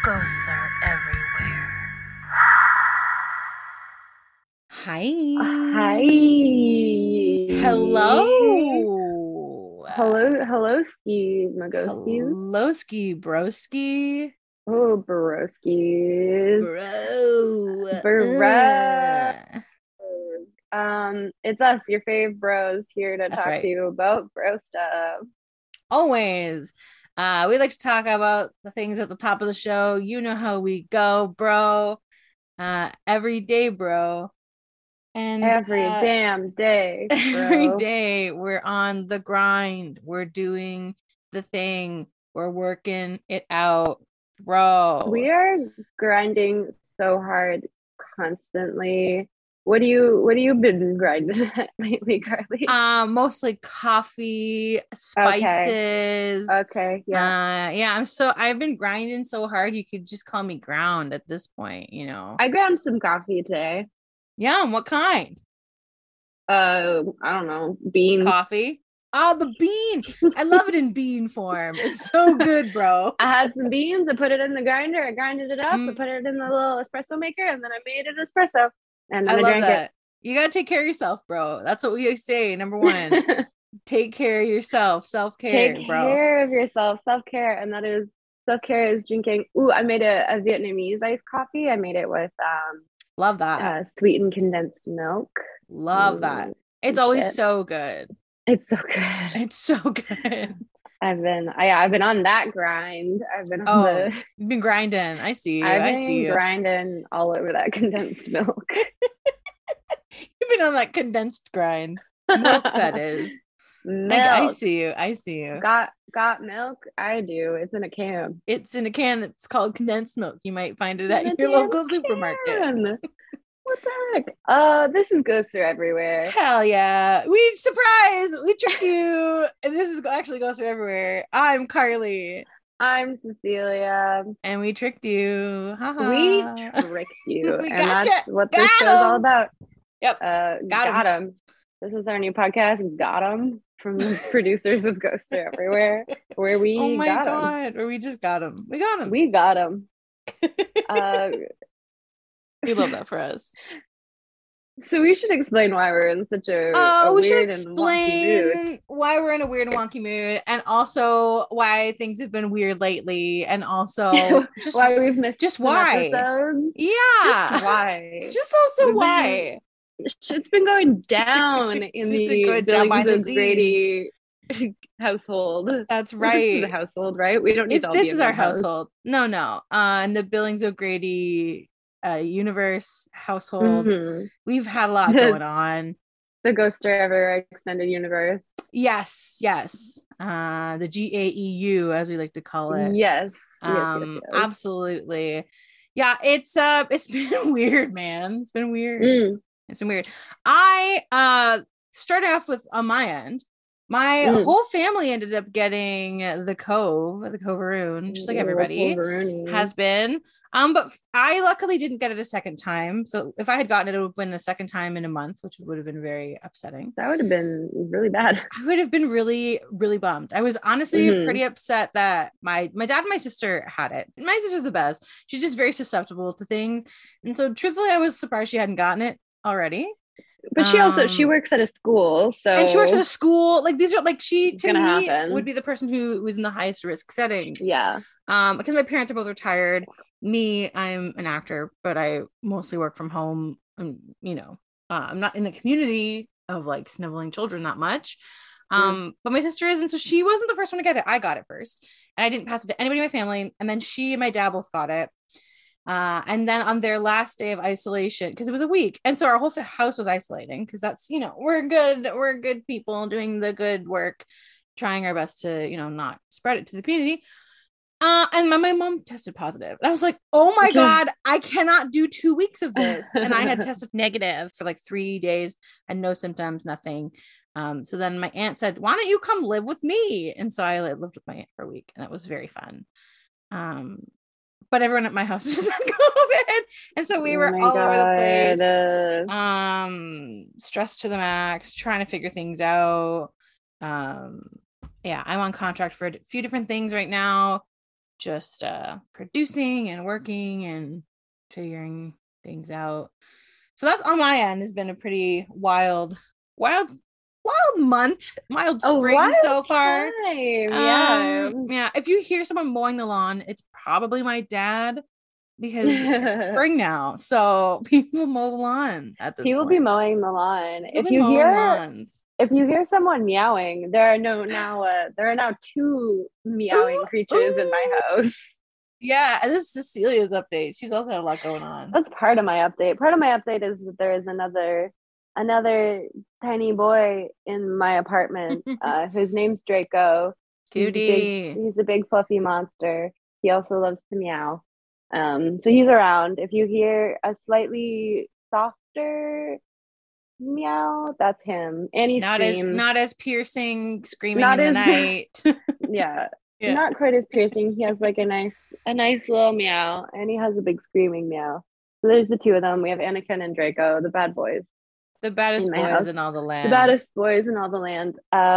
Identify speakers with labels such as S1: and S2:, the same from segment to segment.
S1: Ghosts are everywhere.
S2: Hi.
S3: Hi.
S2: Hello.
S3: Hello, Ski Magoskis.
S2: Hello, ski broski.
S3: Oh, Baroskis.
S2: Bro.
S3: Bros. It's us, your fave bros, here to
S2: That's
S3: talk to
S2: right.
S3: you about bro stuff.
S2: Always. We like to talk about the things at the top of the show. You know how we go, bro. Every day, bro. And
S3: Every damn day,
S2: every
S3: bro.
S2: day we're on the grind. We're doing the thing. We're working it out, bro.
S3: We are grinding so hard constantly. What do you been grinding at lately, Carly?
S2: Mostly coffee,
S3: Okay.
S2: spices.
S3: Okay. Yeah.
S2: Yeah, I've been grinding so hard you could just call me ground at this point, you know.
S3: I grabbed some coffee today.
S2: Yeah, and what kind?
S3: I don't know, beans.
S2: Coffee? Oh, the bean. I love it in bean form. It's so good, bro.
S3: I had some beans. I put it in the grinder. I grinded it up. I
S2: Mm,
S3: put it in the little espresso maker, and then I made an espresso, and
S2: I
S3: then I
S2: love
S3: drank it.
S2: that. You gotta take care of yourself, bro. That's what we say. Number one, take care of yourself.
S3: Take
S2: Self-care, bro.
S3: care of yourself. Self-care, and that is self-care is drinking. Ooh, I made a Vietnamese iced coffee. I made it with
S2: Love that.
S3: sweetened condensed milk.
S2: Love that.
S3: Ooh,
S2: It's always
S3: shit.
S2: so good.
S3: It's so good.
S2: It's so good.
S3: I've been on that grind. I've been on
S2: Oh,
S3: the
S2: you've been grinding. I see you.
S3: I've
S2: I see
S3: been
S2: you.
S3: grinding all over that condensed milk.
S2: You've been on that condensed grind. Milk, that is. I
S3: Milk.
S2: see you. I see you.
S3: Got milk? I do. It's in a can.
S2: It's in a can. It's called condensed milk. You might find it
S3: In a
S2: at your
S3: damn
S2: local supermarket.
S3: can. What the heck? This is Ghoster everywhere.
S2: Hell yeah. We surprise. We trick you. And this is actually goes through everywhere. I'm Carly.
S3: I'm Cecilia.
S2: And we tricked you.
S3: We
S2: Haha.
S3: tricked you,
S2: We
S3: and
S2: gotcha.
S3: that's what this show's all
S2: Got him.
S3: about.
S2: Yep. Got him.
S3: Got him. This is our new podcast, Got him, from the producers of Ghoster Everywhere, where
S2: Oh
S3: we
S2: my
S3: got him.
S2: God. Or we just got him. We got him.
S3: We got him.
S2: We love that for us.
S3: So we should explain why we're in such a
S2: We should
S3: weird and wonky mood.
S2: explain why we're in a weird and wonky mood, and also why things have been weird lately, and also just
S3: Why we've missed
S2: just
S3: some
S2: why.
S3: episodes.
S2: Yeah.
S3: Just why.
S2: Just also
S3: We've
S2: why.
S3: Shit's been going down in
S2: Shit's been
S3: the
S2: going down
S3: Billings
S2: behind the
S3: O'Grady household.
S2: That's
S3: Well, this is a
S2: right.
S3: household, right? We don't need to all be
S2: This
S3: in
S2: is our
S3: one house.
S2: household. No. In the Billings O'Grady universe household,
S3: Mhm.
S2: we've had a lot going on.
S3: The Ghoster Ever extended universe.
S2: Yes. The GAEU, as we like to call it.
S3: Yes.
S2: Absolutely. Yeah, it's been weird, man. It's been weird. It's been weird. I start off with on my end. My whole family ended up getting the Coveroon, just like everybody has been. But I luckily didn't get it a second time. So if I had gotten it, it would have been a second time in a month, which would have been very upsetting.
S3: That would have been really bad.
S2: I would have been really, really bummed. I was honestly pretty upset that my dad and my sister had it. My sister's the best. She's just very susceptible to things. And so truthfully, I was surprised she hadn't gotten it already.
S3: But she works at a school, so
S2: and she works at a school. Like these are like she to me
S3: happen.
S2: would be the person who was in the highest risk settings.
S3: Yeah.
S2: Because my parents are both retired. Me, I'm an actor, but I mostly work from home. And I'm not in the community of like sniveling children that much. But my sister is, and so she wasn't the first one to get it. I got it first, and I didn't pass it to anybody in my family. And then she and my dad both got it. And then on their last day of isolation, because it was a week, and so our whole house was isolating because that's we're good people doing the good work, trying our best to not spread it to the community. And my mom tested positive, and I was like, oh my God, I cannot do 2 weeks of this. And I had tested negative for like 3 days and no symptoms, nothing. So then my aunt said, why don't you come live with me? And so I lived with my aunt for a week, and that was very fun. But everyone at my house just had COVID. And so we were all over the place. Stressed to the max, trying to figure things out. Yeah, I'm on contract for a few different things right now, just producing and working and figuring things out. So that's on my end has been a pretty wild month, wild spring
S3: wild
S2: so far.
S3: time.
S2: Yeah. If you hear someone mowing the lawn, it's probably my dad because it's spring now. So people mow the lawn at this
S3: He will
S2: point.
S3: be mowing the lawn.
S2: People be mowing lawns.
S3: If you hear someone meowing, there are now two meowing creatures in my house.
S2: Yeah, and this is Cecilia's update. She's also had a lot going on.
S3: That's part of my update. Part of my update is that there is another tiny boy in my apartment. Whose name's Draco.
S2: Cutie.
S3: He's a big fluffy monster. He also loves to meow. So he's around. If you hear a slightly softer meow, that's him. And he screams.
S2: Not as piercing, screaming in the night.
S3: Yeah. Not quite as piercing. He has like a nice little meow, and he has a big screaming meow. So there's the two of them. We have Anakin and Draco, the bad boys.
S2: The baddest boys in all the land.
S3: The baddest boys in all the land.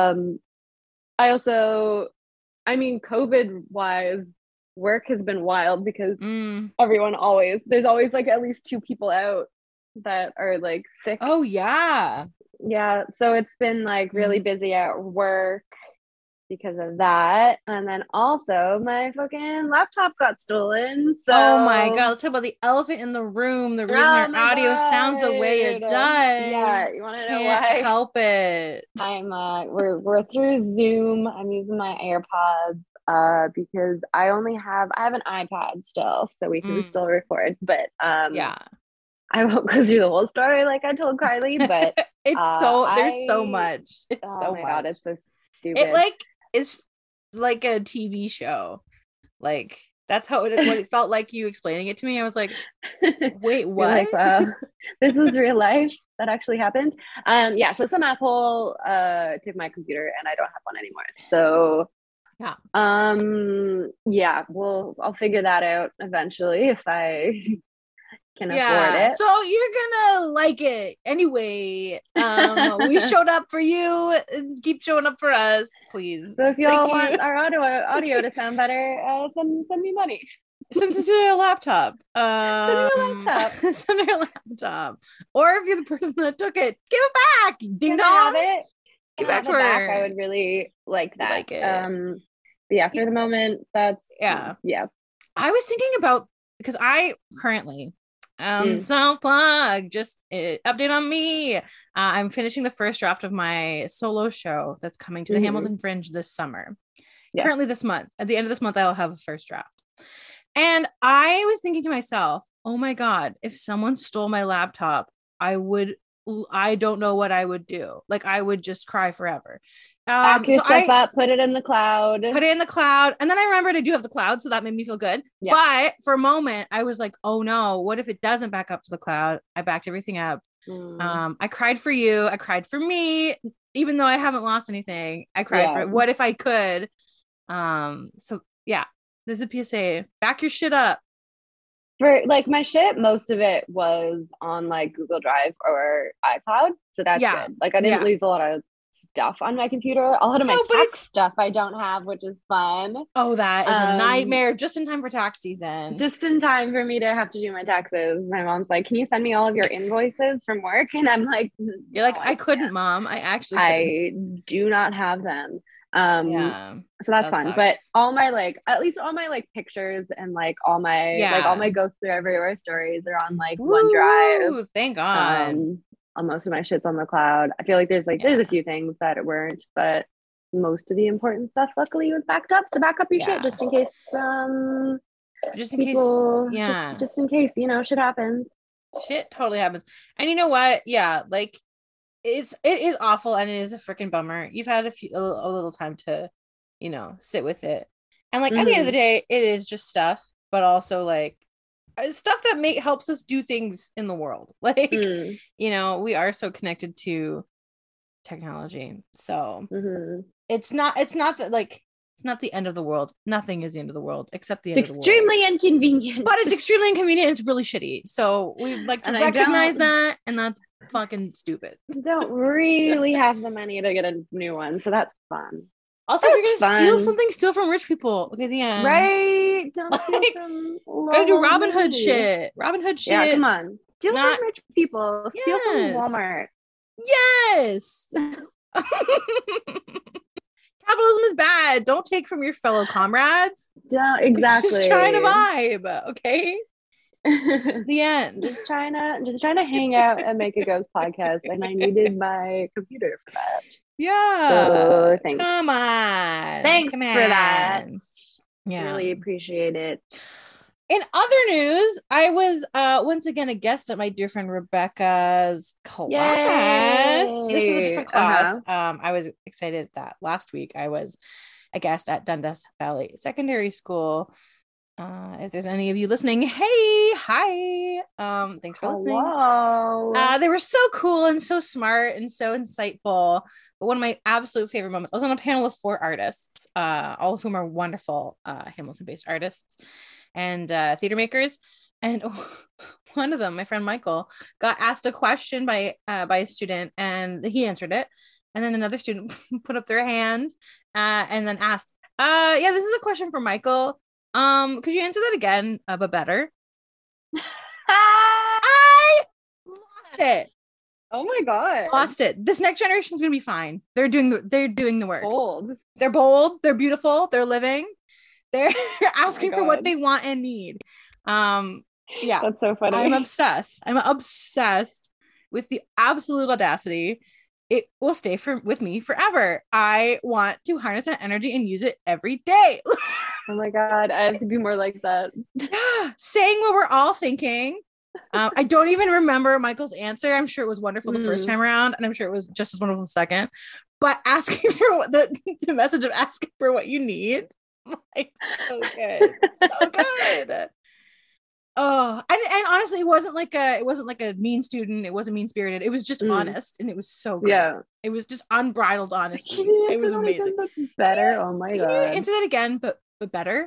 S3: COVID wise, work has been wild because there's always like at least two people out that are like sick.
S2: Oh yeah.
S3: Yeah. So it's been like really busy at work because of that. And then also my fucking laptop got stolen. So
S2: oh my god, let's talk about the elephant in the room. The reason our audio sounds the way it does.
S3: Yeah, you want to know why?
S2: Help it.
S3: I'm we're through Zoom. I'm using my AirPods because I have an iPad still, so we can still record. But
S2: yeah.
S3: I won't go through the whole story like I told Carly, but
S2: there's so much. It's so
S3: my
S2: much.
S3: god, it's so stupid.
S2: It's like a TV show. Like that's what it felt like you explaining it to me. I was like, wait, what?
S3: Like, wow, this is real life. That actually happened. So some asshole took my computer and I don't have one anymore. So I'll figure that out eventually if I can afford it.
S2: So you're gonna like it anyway. We showed up for you. Keep showing up for us, please.
S3: So if y'all want our audio to sound better, send me money.
S2: Send Cecilia a laptop.
S3: Send me a
S2: laptop. Or if you're the person that took it, give it back. Ding dong.
S3: Have it.
S2: Give it back to her.
S3: I would really like that.
S2: Like it.
S3: But yeah, for the moment, that's
S2: yeah. I was thinking about because I currently self-plug, just update on me. I'm finishing the first draft of my solo show that's coming to the Hamilton Fringe this summer. Currently this month. At the end of this month, I'll have a first draft. And I was thinking to myself, oh my God, if someone stole my laptop, I don't know what I would do. Like I would just cry forever.
S3: Back your stuff up, put it in the cloud.
S2: And then I remembered I do have the cloud, so that made me feel good. Yeah. But for a moment, I was like, oh no, what if it doesn't back up to the cloud? I backed everything up. I cried for you. I cried for me, even though I haven't lost anything. I cried for it. What if I could? So yeah, this is a PSA. Back your shit up.
S3: For like my shit, most of it was on like Google Drive or iCloud. So that's good. Like I didn't lose a lot of stuff on my computer. A lot of my tax stuff I don't have, which is fun.
S2: Oh, that is a nightmare. Just in time for tax season.
S3: Just in time for me to have to do my taxes. My mom's like, can you send me all of your invoices from work? And I'm like,
S2: you're like, I couldn't, Mom. I
S3: do not have them. So that's fun. Sucks. But at least all my like pictures and like all my Ghosts Through Everywhere stories are on like OneDrive.
S2: Thank God.
S3: Most of my shit's on the cloud. I feel like there's a few things that weren't, but most of the important stuff luckily was backed up. So back up your shit just in case just in case shit happens.
S2: Shit totally happens. And you know what? Yeah, like it is awful and it is a freaking bummer. You've had a little time to, sit with it. And like at the end of the day, it is just stuff, but also like stuff that helps us do things in the world. Like, we are so connected to technology. So it's not that like, it's not the end of the world. Nothing is the end of the world except the end of the world.
S3: Extremely inconvenient.
S2: But it's extremely inconvenient. It's really shitty. So we'd like to recognize that. And that's fucking stupid.
S3: Don't really have the money to get a new one. So that's fun.
S2: Also, if you're gonna steal something, steal from rich people. Okay, the end.
S3: Right? Don't steal from
S2: gotta do Robin Hood shit. Robin Hood shit.
S3: Yeah, come on. Steal from rich people. Steal from Walmart.
S2: Yes. Capitalism is bad. Don't take from your fellow comrades.
S3: Exactly.
S2: Just trying to vibe. Okay. The end.
S3: Just trying to hang out and make a ghost podcast, and I needed my computer for that.
S2: Yeah.
S3: So thanks.
S2: Come on.
S3: Thanks for that.
S2: Yeah.
S3: Really appreciate it.
S2: In other news, I was once again a guest at my dear friend Rebecca's class.
S3: Yay!
S2: This is a different class. I was excited that last week I was a guest at Dundas Valley Secondary School. If there's any of you listening, hi. Thanks for listening. They were so cool and so smart and so insightful. But one of my absolute favorite moments, I was on a panel of 4 artists, all of whom are wonderful Hamilton-based artists and theater makers. And one of them, my friend Michael, got asked a question by a student, and he answered it. And then another student put up their hand and then asked, "Yeah, this is a question for Michael. Could you answer that again, but better?" I lost it.
S3: Oh my god,
S2: lost it. This next generation is gonna be fine. They're doing the work.
S3: Bold. They're
S2: bold. They're beautiful. They're living. They're asking for what they want and need. Yeah,
S3: that's so funny.
S2: I'm obsessed with the absolute audacity. It will stay with me forever. I want to harness that energy and use it every day.
S3: Oh my god, I have to be more like that.
S2: Saying what we're all thinking. I don't even remember Michael's answer. I'm sure it was wonderful the first time around, and I'm sure it was just as wonderful the second. But asking for what the message of asking for what you need, like, so good, so good. Oh, and honestly, it wasn't like a mean student. It wasn't mean spirited. It was just honest, and it was so good. Yeah, it was just unbridled honesty. It was amazing.
S3: Better. Oh my god.
S2: Can you answer that again, but better?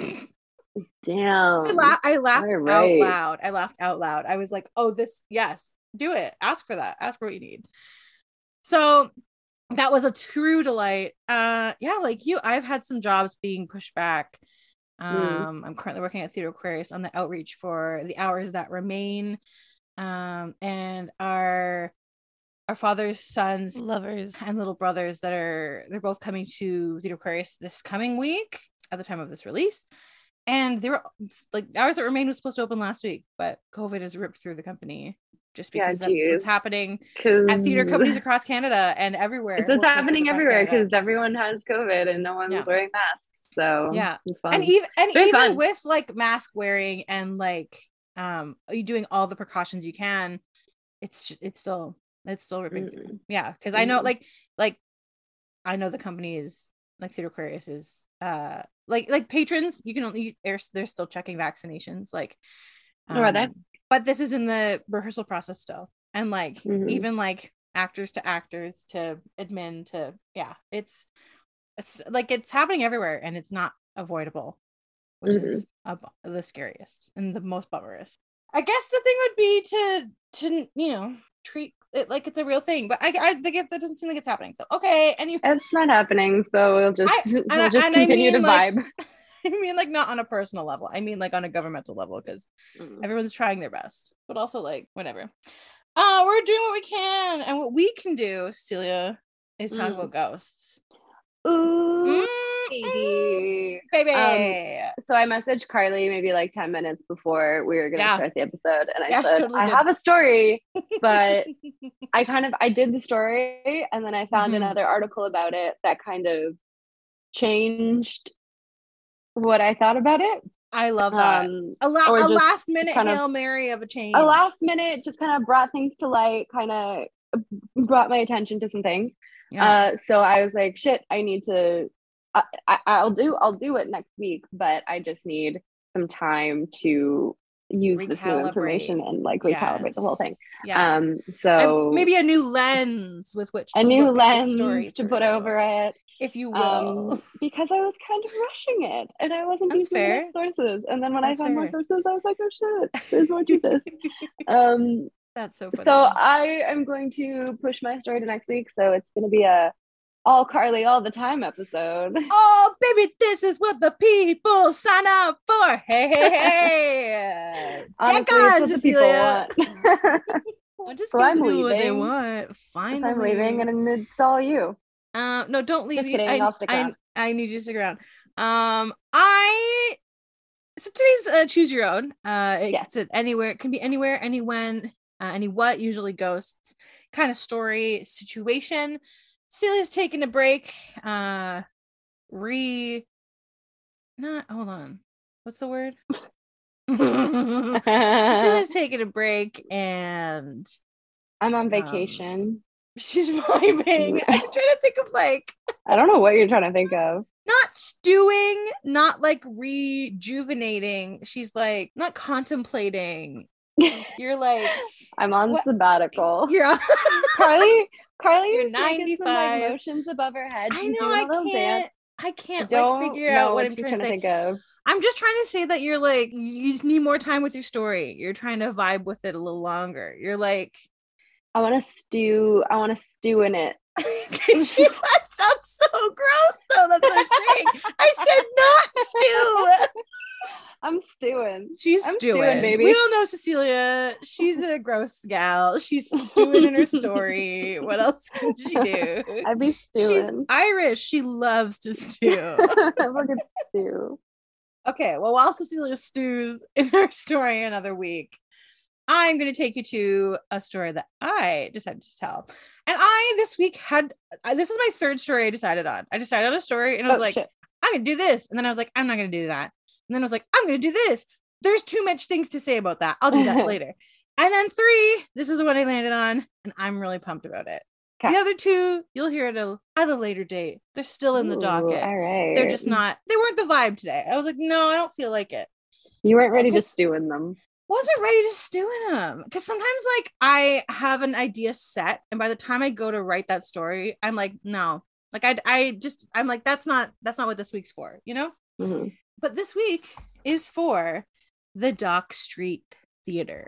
S3: Damn.
S2: I laughed out loud. I laughed out loud. I was like, "Oh, yes, do it. Ask for that. Ask for what you need." So that was a true delight. Yeah, like you, I've had some jobs being pushed back. I'm currently working at Theater Aquarius on the outreach for the hours that remain, and our father's sons, lovers, and little brothers they're both coming to Theater Aquarius this coming week at the time of this release. And they were like, Hours That Remain was supposed to open last week, but COVID has ripped through the company just because that's what's happening at theater companies across Canada and everywhere.
S3: It's happening everywhere because everyone has COVID and no one's wearing masks. So
S2: yeah, and even with like mask wearing and like you doing all the precautions you can, it's still ripping through. Yeah, because I know like I know the company is like Theater Aquarius is like patrons, you can only they're still checking vaccinations, like
S3: are they?
S2: But this is in the rehearsal process still, and like even like actors to admin to it's like it's happening everywhere, and it's not avoidable, which is the scariest and the most bummerous. I guess the thing would be to treat it like it's a real thing, but I think that doesn't seem like it's happening. So okay, and
S3: it's not happening, so we'll just continue to vibe.
S2: I mean, like, not on a personal level. I mean, like, on a governmental level, because everyone's trying their best, but also like whatever. We're doing what we can, and what we can do, Celia, is talk about ghosts.
S3: Ooh, baby. So I messaged Carly maybe like 10 minutes before we were going to start the episode, and I said, I have a story, but I did the story, and then I found another article about it that kind of changed what I thought about it.
S2: I love that. A last minute Hail Mary of a change.
S3: A last minute just kind of brought things to light, kind of brought my attention to some things. Yeah. So I was like, shit, I need to I'll do it next week, but I just need some time to use this new information and like recalibrate the whole thing. So
S2: maybe a new lens with which to
S3: put over it,
S2: if you will,
S3: because I was kind of rushing it and I wasn't using enough sources, and then when I found more sources I was like, oh shit, there's more to this.
S2: That's so funny.
S3: So I am going to push my story to next week, so it's going to be a all Carly all the time episode.
S2: Oh, baby, this is what the people sign up for. Hey, hey, hey.
S3: Honestly, it's what
S2: Cecilia.
S3: The people want.
S2: I'm just
S3: so
S2: gonna
S3: I'm
S2: do
S3: leaving.
S2: what they want. Finally.
S3: I'm leaving, and it's all you.
S2: No, don't leave.
S3: Just kidding. I'll stick around.
S2: I need you to stick around. So today's choose your own. It's anywhere. It can be anywhere, any when, any what. Usually ghosts. Kind of story situation. Celia's taking a break. Hold on. What's the word? Celia's taking a break, and
S3: I'm on vacation.
S2: She's vibing. I'm trying to think of
S3: I don't know what you're trying to think of.
S2: Not stewing, not rejuvenating. She's not contemplating. You're
S3: I'm on sabbatical.
S2: You're on
S3: Carly. You're
S2: 95.
S3: Motions above her head.
S2: I know. I can't figure out what I'm trying to think of. I'm just trying to say that you're you just need more time with your story. You're trying to vibe with it a little longer. You're
S3: I want to stew. I want to stew in it.
S2: That sounds so gross, though. That's what I'm saying. I said not stew.
S3: I'm stewing.
S2: She's stewing, baby. We all know Cecilia. She's a gross gal. She's stewing in her story. What else can she do?
S3: I'd be stewing.
S2: She's Irish. She loves to stew.
S3: Look at stew.
S2: Okay, well, while Cecilia stews in her story another week, I'm going to take you to a story that I decided to tell. And this week this is my third story I decided on. I decided on a story and I was shit. I'm going to do this. And then I was I'm not going to do that. And then I was I'm going to do this. There's too much things to say about that. I'll do that later. And then 3, this is the one I landed on and I'm really pumped about it. Okay. The other 2, you'll hear it at a later date. They're still in the docket.
S3: All right.
S2: They're just not, they weren't the vibe today. I was no, I don't feel like it.
S3: You weren't ready to stew in them.
S2: Wasn't ready to stew in them because sometimes I have an idea set and by the time I go to write that story I'm no, I'm that's not what this week's for, you know.
S3: Mm-hmm.
S2: But this week is for the Dock Street Theater.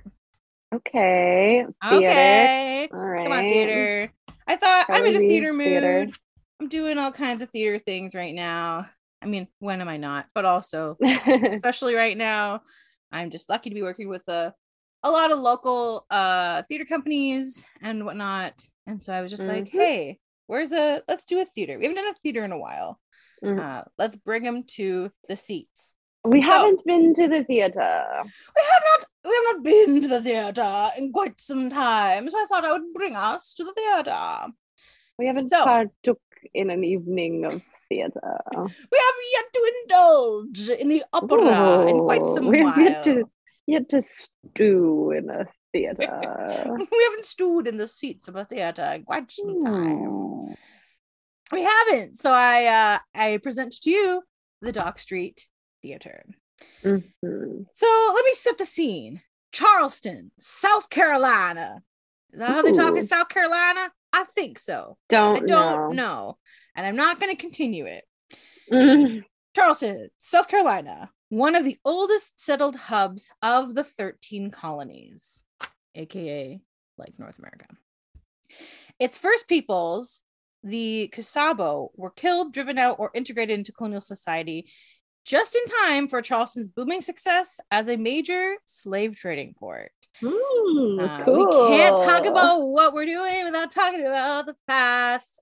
S3: Okay.
S2: Theater.
S3: All right.
S2: Come on, theater. I thought I'm in a theater mood. I'm doing all kinds of theater things right now. I mean, when am I not? But also especially right now I'm just lucky to be working with a lot of local theater companies and whatnot. And so I was just hey, let's do a theater. We haven't done a theater in a while. Mm-hmm. Let's bring them to the seats.
S3: We haven't been to the theater.
S2: We have not been to the theater in quite some time. So I thought I would bring us to the theater.
S3: We haven't partook in an evening of theater.
S2: We have yet to indulge in the opera in quite some while.
S3: Yet to stew in a theater.
S2: We haven't stewed in the seats of a theater in quite some time. We haven't. So I present to you the Dock Street Theater.
S3: Mm-hmm.
S2: So let me set the scene. Charleston, South Carolina. Is that how they talk in South Carolina? I think so. I don't know. And I'm not going to continue it.
S3: Mm.
S2: Charleston, South Carolina, one of the oldest settled hubs of the 13 colonies, aka North America. Its first peoples, the Casabo, were killed, driven out, or integrated into colonial society just in time for Charleston's booming success as a major slave trading port.
S3: Cool.
S2: We can't talk about what we're doing without talking about the past.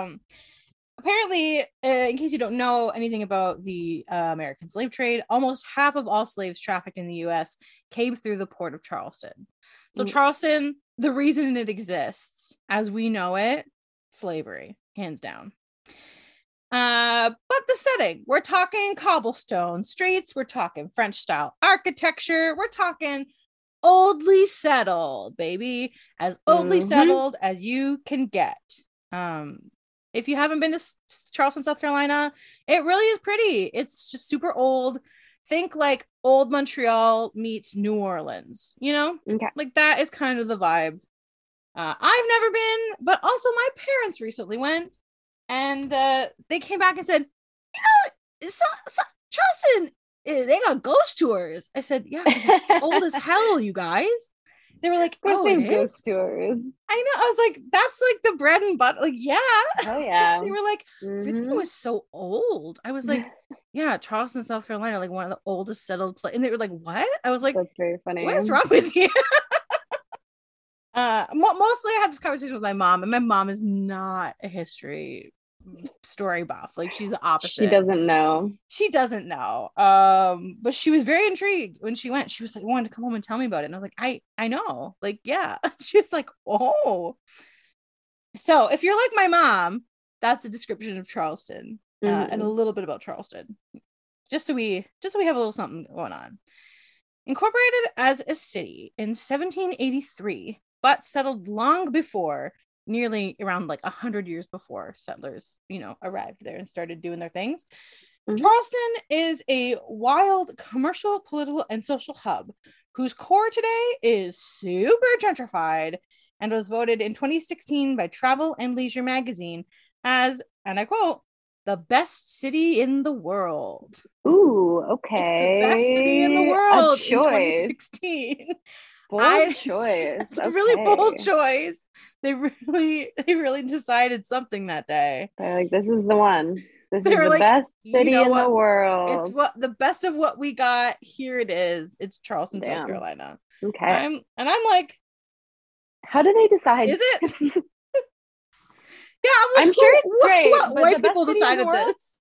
S2: Apparently, in case you don't know anything about the American slave trade, almost half of all slaves trafficked in the U.S. came through the port of Charleston. So Charleston, the reason it exists, as we know it, slavery, hands down. But the setting, we're talking cobblestone streets, we're talking French style architecture, we're talking oldly settled, baby, as oldly settled as you can get. If you haven't been to Charleston, South Carolina, it really is pretty. It's just super old. Think old Montreal meets New Orleans, you know?
S3: Okay.
S2: That is kind of the vibe. I've never been, but also my parents recently went. And they came back and said, Charleston, they got ghost tours. I said, yeah, it's old as hell, you guys. They were like,
S3: Of course
S2: oh,
S3: they
S2: it
S3: have ghost
S2: is?
S3: tours.
S2: I know. I was like, that's like the bread and butter. Like, yeah.
S3: Oh yeah.
S2: They were like, everything was so old. I was like, yeah, Charleston, South Carolina, like one of the oldest settled places. And they were like, what? I was like,
S3: that's very funny.
S2: What is wrong with you? Mostly I had this conversation with my mom, and my mom is not a history story buff. Like, she's the opposite.
S3: She doesn't know.
S2: But she was very intrigued when she went. She was like, wanted to come home and tell me about it. And I was like, I know. Like, yeah. She was like, oh. So if you're like my mom, that's a description of Charleston, and a little bit about Charleston. Just so we have a little something going on. Incorporated as a city in 1783, but settled long before, nearly around like 100 years before settlers, arrived there and started doing their things. Charleston is a wild commercial, political, and social hub whose core today is super gentrified and was voted in 2016 by Travel and Leisure magazine as, and I quote, the best city in the world.
S3: Ooh, okay.
S2: It's the best city in the world
S3: in
S2: 2016.
S3: Bold choice.
S2: It's a really bold choice. They really decided something that day.
S3: They're like, this is the one. This is the best city in the world.
S2: It's the best of what we got. Here it is. It's Charleston, South Carolina.
S3: Okay.
S2: I'm like,
S3: how do they decide?
S2: Is it? Yeah,
S3: I'm sure it's great.
S2: What white people decided this?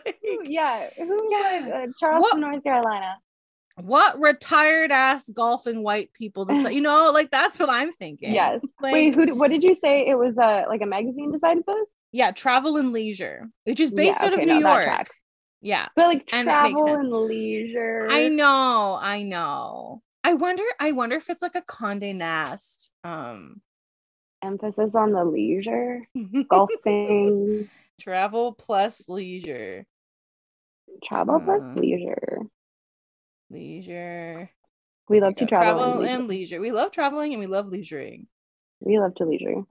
S3: Charleston, North Carolina.
S2: What retired ass golfing white people decide? Like, that's what I'm thinking.
S3: Yes.
S2: Like,
S3: wait, what did you say? It was like a magazine decided this?
S2: Yeah, Travel and Leisure, which is based out of New York. Yeah,
S3: but like Travel and Leisure.
S2: I know. I wonder if it's like a Condé Nast.
S3: Emphasis on the leisure, golfing,
S2: travel plus leisure, leisure.
S3: We love to travel
S2: and leisure. We love traveling and we love leisuring.
S3: We love to leisure.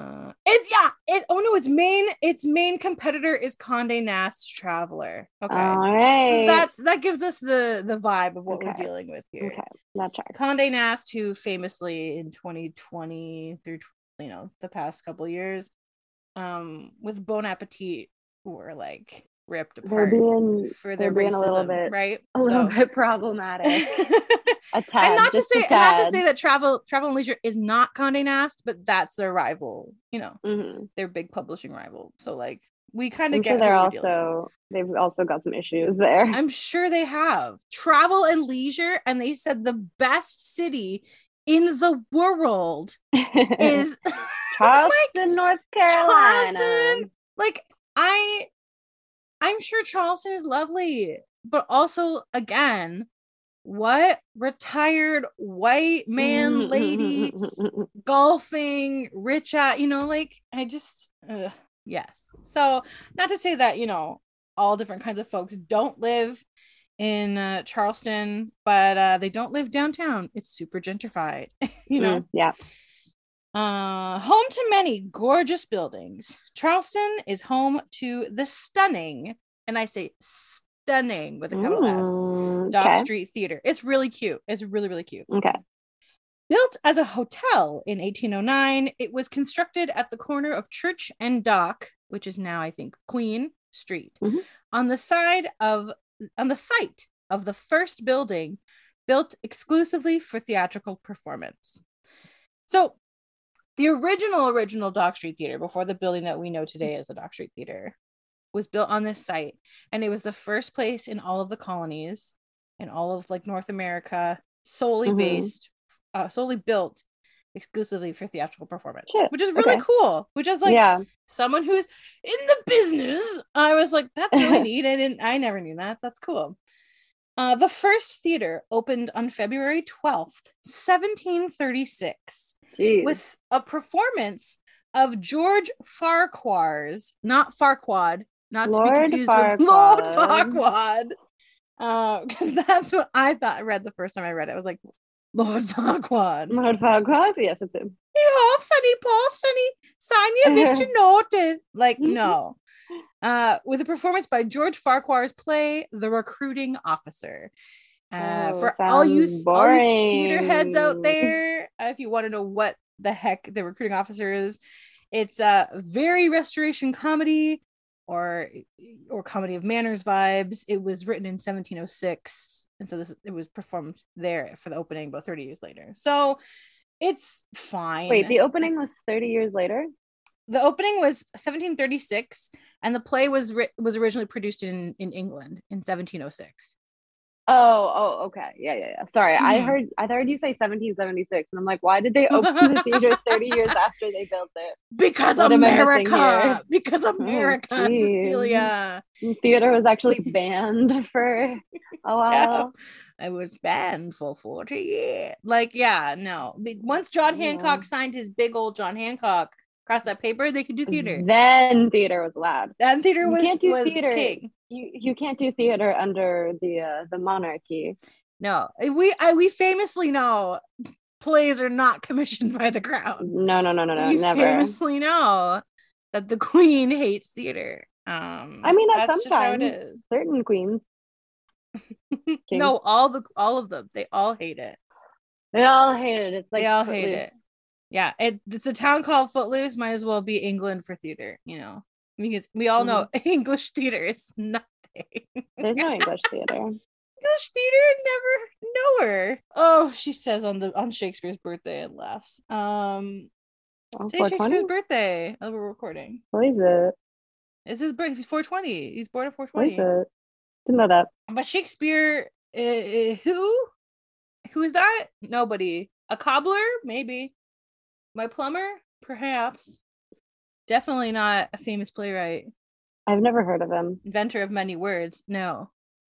S2: Its main competitor is Condé Nast Traveler. Okay,
S3: all right.
S2: So that gives us the vibe of what we're dealing with here.
S3: Okay, that checks.
S2: Condé Nast, who famously in 2020 through the past couple of years, with Bon Appetit, were like ripped apart for their racism,
S3: a little bit problematic. A tad,
S2: and not to say that Travel and Leisure is not Condé Nast, but that's their rival, their big publishing rival. So like, we kind of get
S3: sure they've also got some issues there.
S2: I'm sure they have. Travel and Leisure, and they said the best city in the world is
S3: Charleston, North Carolina.
S2: Charleston. Like, I'm sure Charleston is lovely, but also, again, what retired white man lady golfing rich at, I just yes. So not to say that all different kinds of folks don't live in Charleston, but they don't live downtown. It's super gentrified.
S3: Yeah.
S2: Home to many gorgeous buildings, Charleston is home to the stunning, and I say stunning with a capital S, Dock Street Theater. It's really cute. It's really, really cute.
S3: Okay.
S2: Built as a hotel in 1809, it was constructed at the corner of Church and Dock, which is now, I think, Queen Street, on the site of the first building built exclusively for theatrical performance. So the original Dock Street Theater, before the building that we know today as the Dock Street Theater, was built on this site, and it was the first place in all of the colonies in all of like North America, solely built exclusively for theatrical performance. Which is really cool. Which is like, someone who's in the business, I was like, that's really neat. I never knew that. That's cool. The first theater opened on February 12th, 1736.
S3: Jeez.
S2: With a performance of George Farquhar's, not Farquaad, not Lord to be confused Farquaad. With Lord Farquaad. Because that's what I thought. I read the first time I read it. I was like, Lord Farquaad.
S3: Lord Farquaad? Yes, it's him.
S2: He huffs and he puffs and he sign you a bit you notice. Like, no. With a performance by George Farquhar's play, The Recruiting Officer. For all you theater heads out there, if you want to know what the heck the recruiting officer is, it's a very restoration comedy or comedy of manners vibes. It was written in 1706, and so it was performed there for the opening about 30 years later. So it's fine.
S3: Wait, the opening was 30 years later?
S2: The opening was 1736, and the play was originally produced in England in 1706.
S3: Oh, okay. Yeah. Sorry, I heard you say 1776, and I'm like, why did they open the theater 30 years after they built it?
S2: Because America. Because America, Cecilia.
S3: Theater was actually banned for a while.
S2: Yeah, it was banned for 40 years. Like, yeah, no. Once John Hancock signed his big old John Hancock across that paper, they could do theater.
S3: Then theater was allowed.
S2: Then theater was
S3: theater.
S2: king.
S3: You can't do theater under the monarchy.
S2: No, we famously know plays are not commissioned by the crown.
S3: No,
S2: we
S3: never.
S2: Famously know that the queen hates theater.
S3: I mean, at some time, certain queens.
S2: No, all of them. They all hate it.
S3: They all hate it. It's like
S2: they all hate it. Yeah, it's a town called Footloose. Might as well be England for theater, you know, because we all know English theater is nothing.
S3: There's no English theater.
S2: English theater never know her. Oh, she says on Shakespeare's birthday and laughs. Today's Shakespeare's birthday. We're recording.
S3: What is it?
S2: It's his birthday. He's 420. He's born at 420.
S3: What is it? Didn't know that.
S2: But Shakespeare, who is that? Nobody. A cobbler, maybe. My plumber, perhaps. Definitely not a famous playwright.
S3: I've never heard of him.
S2: Inventor of many words. No.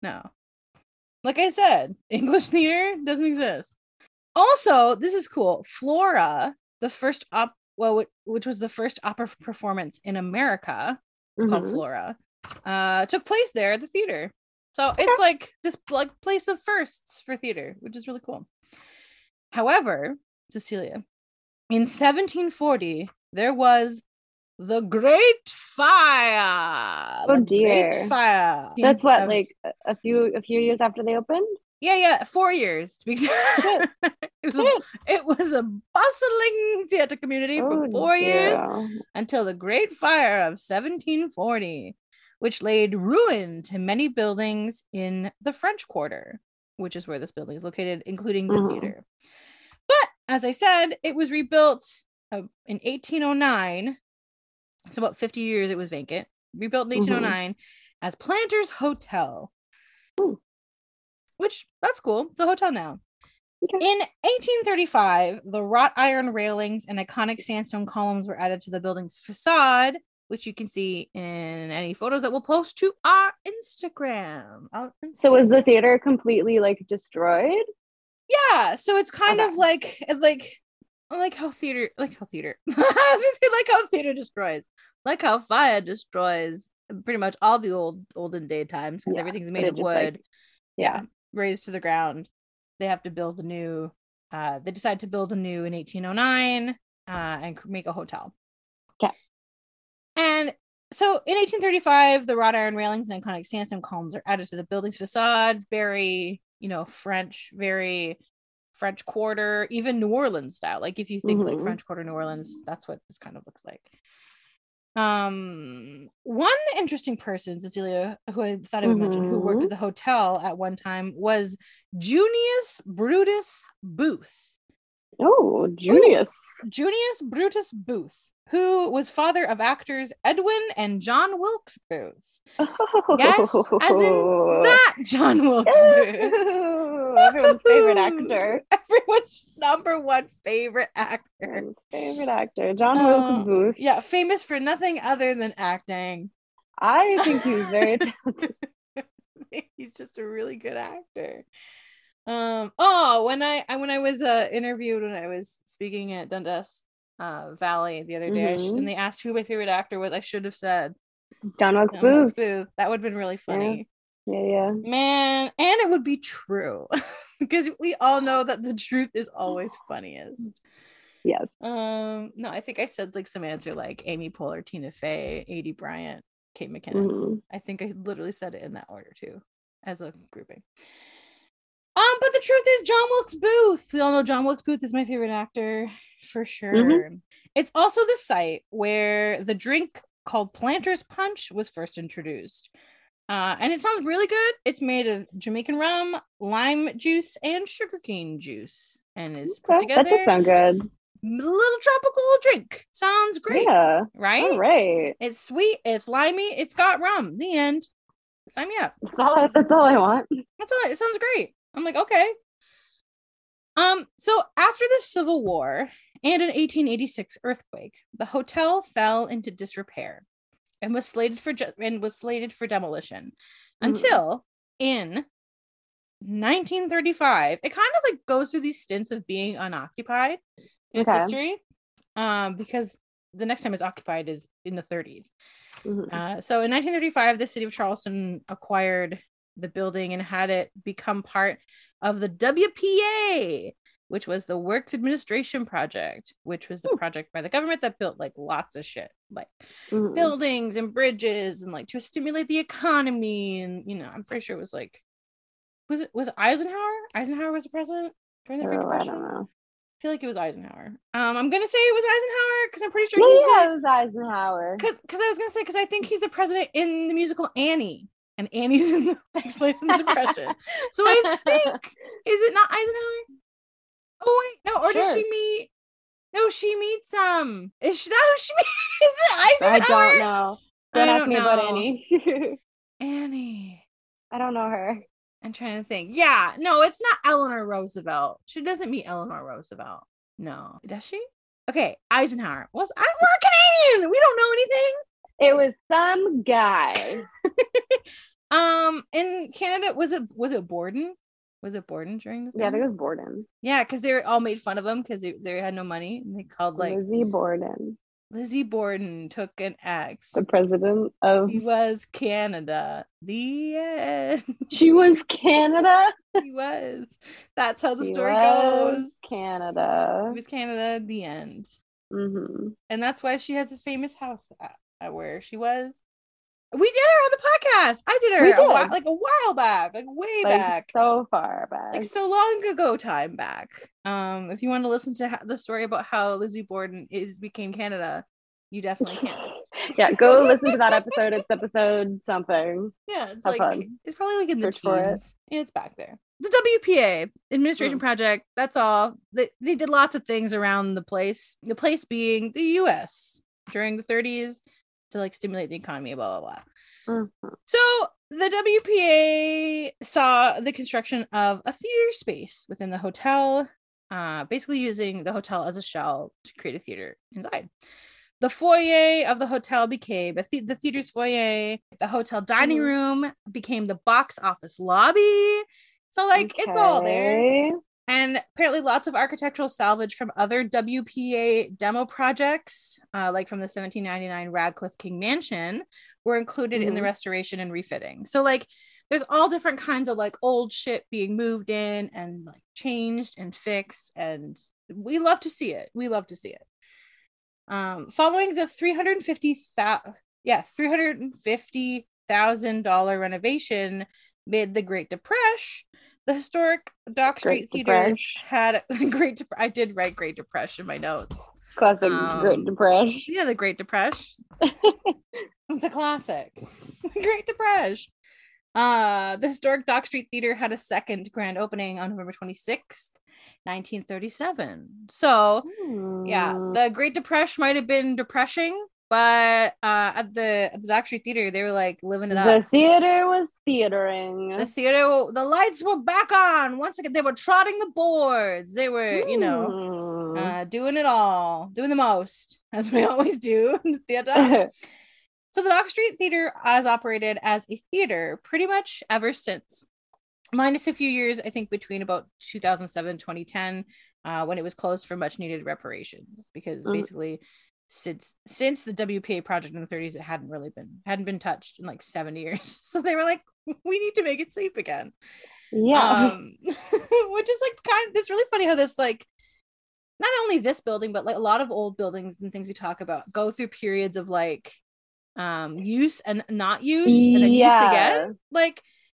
S2: Like I said, English theater doesn't exist. Also, this is cool. Flora, the first which was the first opera performance in America, called Flora, took place there at the theater. So it's like this place of firsts for theater, which is really cool. However, Cecilia, in 1740, there was the Great Fire.
S3: Oh dear!
S2: Great Fire.
S3: That's what, like a few years after they opened.
S2: Yeah, 4 years to be exact. It was a bustling theater community for 4 years until the Great Fire of 1740, which laid ruin to many buildings in the French Quarter, which is where this building is located, including the theater. But as I said, it was rebuilt in 1809. So about 50 years it was vacant. Rebuilt in 1809 as Planters Hotel.
S3: Ooh.
S2: Which, that's cool. It's a hotel now.
S3: Okay.
S2: In 1835, the wrought iron railings and iconic sandstone columns were added to the building's facade, which you can see in any photos that we'll post to our Instagram.
S3: So was the theater completely like destroyed?
S2: Yeah. So it's kind of like how theater I was gonna say like how theater destroys, like how fire destroys pretty much all the olden day times, because everything's made of wood. Raised to the ground. They have to build a new. They decide to build a new in 1809 and make a hotel.
S3: Okay.
S2: And so in 1835, the wrought iron railings and iconic sandstone columns are added to the building's facade. Very, French, very French Quarter, even New Orleans style. Like if you think like French Quarter, New Orleans, that's what this kind of looks like. One interesting person, Cecilia, who I thought I would mention, who worked at the hotel at one time, was Junius Brutus Booth.
S3: Oh, Junius
S2: Brutus Booth, who was father of actors Edwin and John Wilkes Booth.
S3: Oh.
S2: Yes, as in that John Wilkes Booth.
S3: Everyone's favorite actor.
S2: Everyone's number one favorite actor.
S3: John Wilkes Booth.
S2: Yeah, famous for nothing other than acting.
S3: I think he's very talented.
S2: He's just a really good actor. When I was interviewed when I was speaking at Dundas Valley the other day, and they asked who my favorite actor was, I should have said
S3: John Wilkes Booth.
S2: That would have been really funny.
S3: Yeah.
S2: Man, and it would be true because we all know that the truth is always funniest.
S3: Yes.
S2: No, I think I said like some answer like Amy Poehler, Tina Fey, Aidy Bryant, Kate McKinnon. I think I literally said it in that order too, as a grouping. But the truth is John Wilkes Booth. We all know John Wilkes Booth is my favorite actor for sure. Mm-hmm. It's also the site where the drink called Planter's Punch was first introduced. And it sounds really good. It's made of Jamaican rum, lime juice, and sugarcane juice, and is put together.
S3: That does sound good.
S2: Little tropical drink. Sounds great.
S3: Yeah.
S2: Right?
S3: All right.
S2: It's sweet. It's limey. It's got rum. The end. Sign me up.
S3: That's all I want.
S2: That's all. It sounds great. I'm like, okay. So after the Civil War and an 1886 earthquake, the hotel fell into disrepair and was slated for demolition until in 1935. It kind of like goes through these stints of being unoccupied in its history, because the next time it's occupied is in the 30s. So in 1935, the city of Charleston acquired the building and had it become part of the WPA, which was the Works Administration Project, which was the project by the government that built like lots of shit, like buildings and bridges, and like to stimulate the economy. And I'm pretty sure it was like, was Eisenhower? Eisenhower was the president during the Great Depression.
S3: I don't know.
S2: I feel like it was Eisenhower. I'm gonna say it was Eisenhower because I'm pretty sure
S3: it was Eisenhower.
S2: Because I was gonna say, because I think he's the president in the musical Annie. And Annie's in the next place in the Depression. So I think, is it not Eisenhower? Oh wait, no, or does she meet? No, she meets is that who she meets? Is it Eisenhower?
S3: I don't know. Don't ask me about Annie.
S2: Annie.
S3: I don't know her.
S2: I'm trying to think. Yeah, no, it's not Eleanor Roosevelt. She doesn't meet Eleanor Roosevelt. No, does she? Okay, Eisenhower. We're Canadian. We don't know anything.
S3: It was some guy.
S2: In Canada, was it Borden? Was it Borden during the film?
S3: Yeah, I think it was Borden.
S2: Yeah, because they all made fun of him because they had no money, and they called like
S3: Lizzie Borden.
S2: Lizzie Borden took an X.
S3: The president of.
S2: He was Canada. The end.
S3: She was Canada.
S2: He was. That's how the story goes.
S3: Canada.
S2: He was Canada. The end. And that's why she has a famous house at where she was. We did her on the podcast. I did her a while back, like way back,
S3: so far back,
S2: like so long ago, time back. If you want to listen to the story about how Lizzie Borden became Canada, you definitely can.
S3: Yeah, go listen to that episode. It's episode something.
S2: Yeah, it's it's probably like in the teens. Yeah, it's back there. The WPA administration project. That's all. They did lots of things around the place. The place being the U.S. during the 30s. To like stimulate the economy, blah blah blah. So the WPA saw the construction of a theater space within the hotel, basically using the hotel as a shell to create a theater inside. The foyer of the hotel became the theater's foyer. The hotel dining room became the box office lobby. So like it's all there. And apparently lots of architectural salvage from other WPA demo projects, like from the 1799 Radcliffe King Mansion, were included in the restoration and refitting. So like there's all different kinds of like old shit being moved in and like changed and fixed. And we love to see it. Following the $350,000 renovation mid the Great Depression, the historic Dock Street Theater had I did write Great Depression in my notes.
S3: Classic Great Depression.
S2: Yeah, the Great Depression. It's a classic. Great Depression. The historic Dock Street Theater had a second grand opening on November 26th, 1937. So, yeah, the Great Depression might have been depressing, but at the Dock Street Theater, they were like living it up.
S3: The theater was theatering.
S2: The lights were back on. Once again, they were trotting the boards. They were, doing it all, doing the most, as we always do in the theater. So the Dock Street Theater has operated as a theater pretty much ever since, minus a few years, I think between about 2007, 2010, when it was closed for much needed reparations, because basically since the WPA project in the 30s, it hadn't been touched in like 7 years. So they were like, we need to make it safe again.
S3: Yeah.
S2: Which is like it's really funny how this like, not only this building, but like a lot of old buildings and things we talk about go through periods of like use and not use and then use again. Like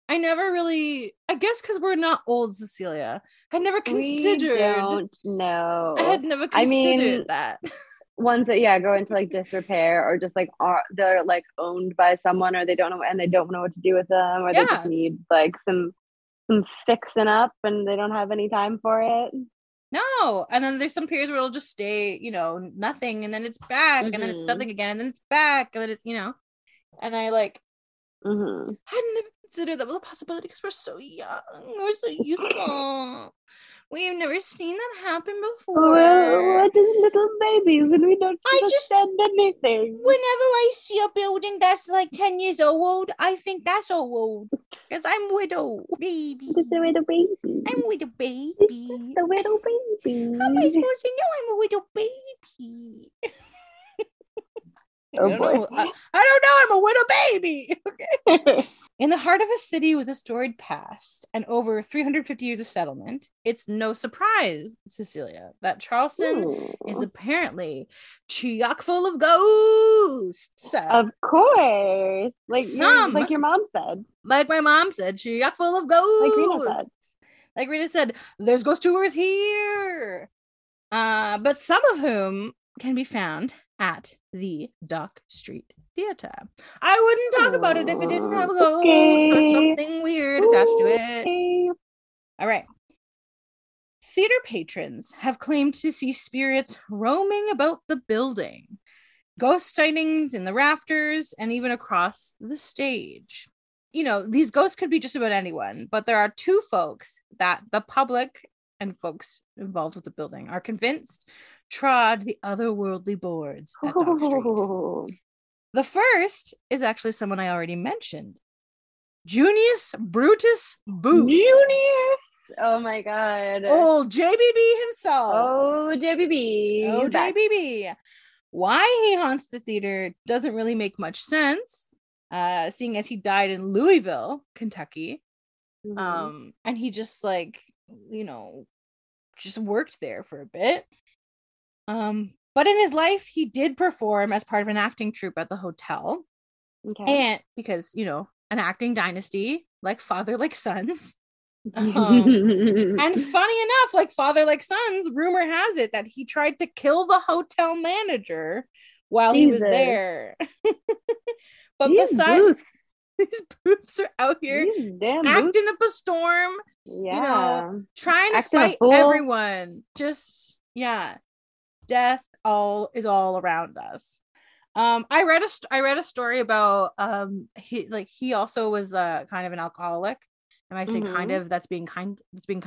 S2: I never really, I guess because we're not old, Cecilia. I never considered.
S3: We don't know.
S2: I had never considered that.
S3: Ones that go into like disrepair, or just like they're like owned by someone, or they don't know what to do with them, or they just need like some fixing up and they don't have any time for it.
S2: No. And then there's some periods where it'll just stay, nothing, and then it's back, and then it's nothing again, and then it's back, and then it's, and I like hadn't never considered that was a possibility because we're so young. We're so youthful. We've never seen that happen before.
S3: We're just little babies and we don't understand anything.
S2: Whenever I see a building that's like 10 years old, I think that's old. Because I'm widow baby.
S3: Just a little baby.
S2: I'm widow baby.
S3: Just a little baby.
S2: How am I supposed to know I'm a widow baby?
S3: Oh boy.
S2: I don't know. I'm a widow baby. Okay. In the heart of a city with a storied past and over 350 years of settlement, it's no surprise, Cecilia, that Charleston is apparently chock full of ghosts.
S3: Of course. Like your mom said.
S2: Like my mom said, chock full of ghosts. Like Rita said, there's ghost tours here. But some of whom can be found at the Dock Street Theater. I wouldn't talk about it if it didn't have a ghost or something weird attached to it. All right. Theater patrons have claimed to see spirits roaming about the building, ghost sightings in the rafters, and even across the stage. These ghosts could be just about anyone, but there are two folks that the public and folks involved with the building are convinced trod the otherworldly boards at Dock Street. The first is actually someone I already mentioned. Junius Brutus Booth.
S3: Junius! Oh my god.
S2: Old JBB himself.
S3: Oh, JBB.
S2: Oh, JBB. Why he haunts the theater doesn't really make much sense, seeing as he died in Louisville, Kentucky. And he just just worked there for a bit. But in his life, he did perform as part of an acting troupe at the hotel. Okay. And because, an acting dynasty, like Father Like Sons. And funny enough, like Father Like Sons, rumor has it that he tried to kill the hotel manager while he was there. But besides, these booths are acting up a storm, trying to fight everyone. Just, death is all around us. I read a story about he also was kind of an alcoholic, and I say kind of, that's being kind.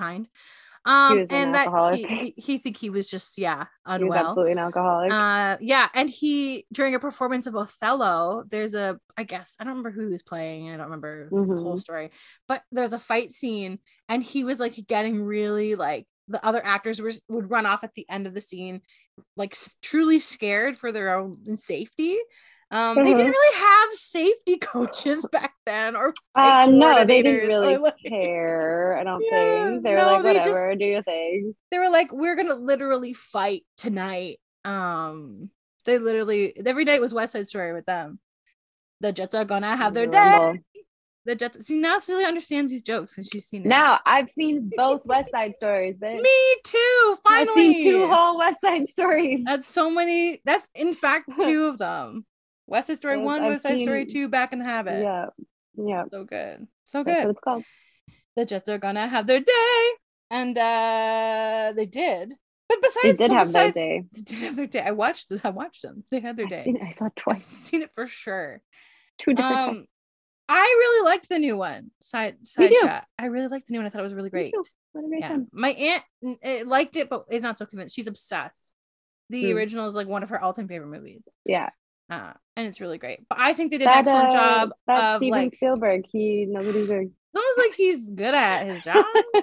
S2: And that he was just unwell. He was
S3: absolutely an alcoholic.
S2: And he, during a performance of Othello, there's I guess I don't remember who he was playing, I don't remember the whole story, but there's a fight scene and he was like getting really like, the other actors would run off at the end of the scene, like truly scared for their own safety. They didn't really have safety coaches back then, or
S3: no, they didn't really care. I don't think they were like, whatever, do your thing.
S2: They were like, we're gonna literally fight tonight. They literally every night was West Side Story with them. The Jets are gonna have their day. The Jets. See, now Celia understands these jokes and she's seen it.
S3: Now I've seen both West Side Stories.
S2: Me too. Finally,
S3: I've seen 2 whole West Side Stories.
S2: That's so many. That's in fact 2 of them. West Side Story 1, West Side Story 2, Back in the Habit.
S3: Yeah.
S2: So good.
S3: That's what it's called.
S2: The Jets are gonna have their day, and they did. But besides,
S3: they did have their day.
S2: They did have their day. I watched them. They had their day.
S3: I saw it twice.
S2: I've seen it for sure.
S3: 2 different times.
S2: I really liked the new one. Side chat. I really liked the new one. I thought it was really great.
S3: What a great time.
S2: My aunt liked it, but is not so convinced. She's obsessed. The original is like one of her all-time favorite movies.
S3: Yeah.
S2: And it's really great. But I think they did an excellent job of
S3: Steven Spielberg. He knows what he's doing.
S2: It's almost like he's good at his job.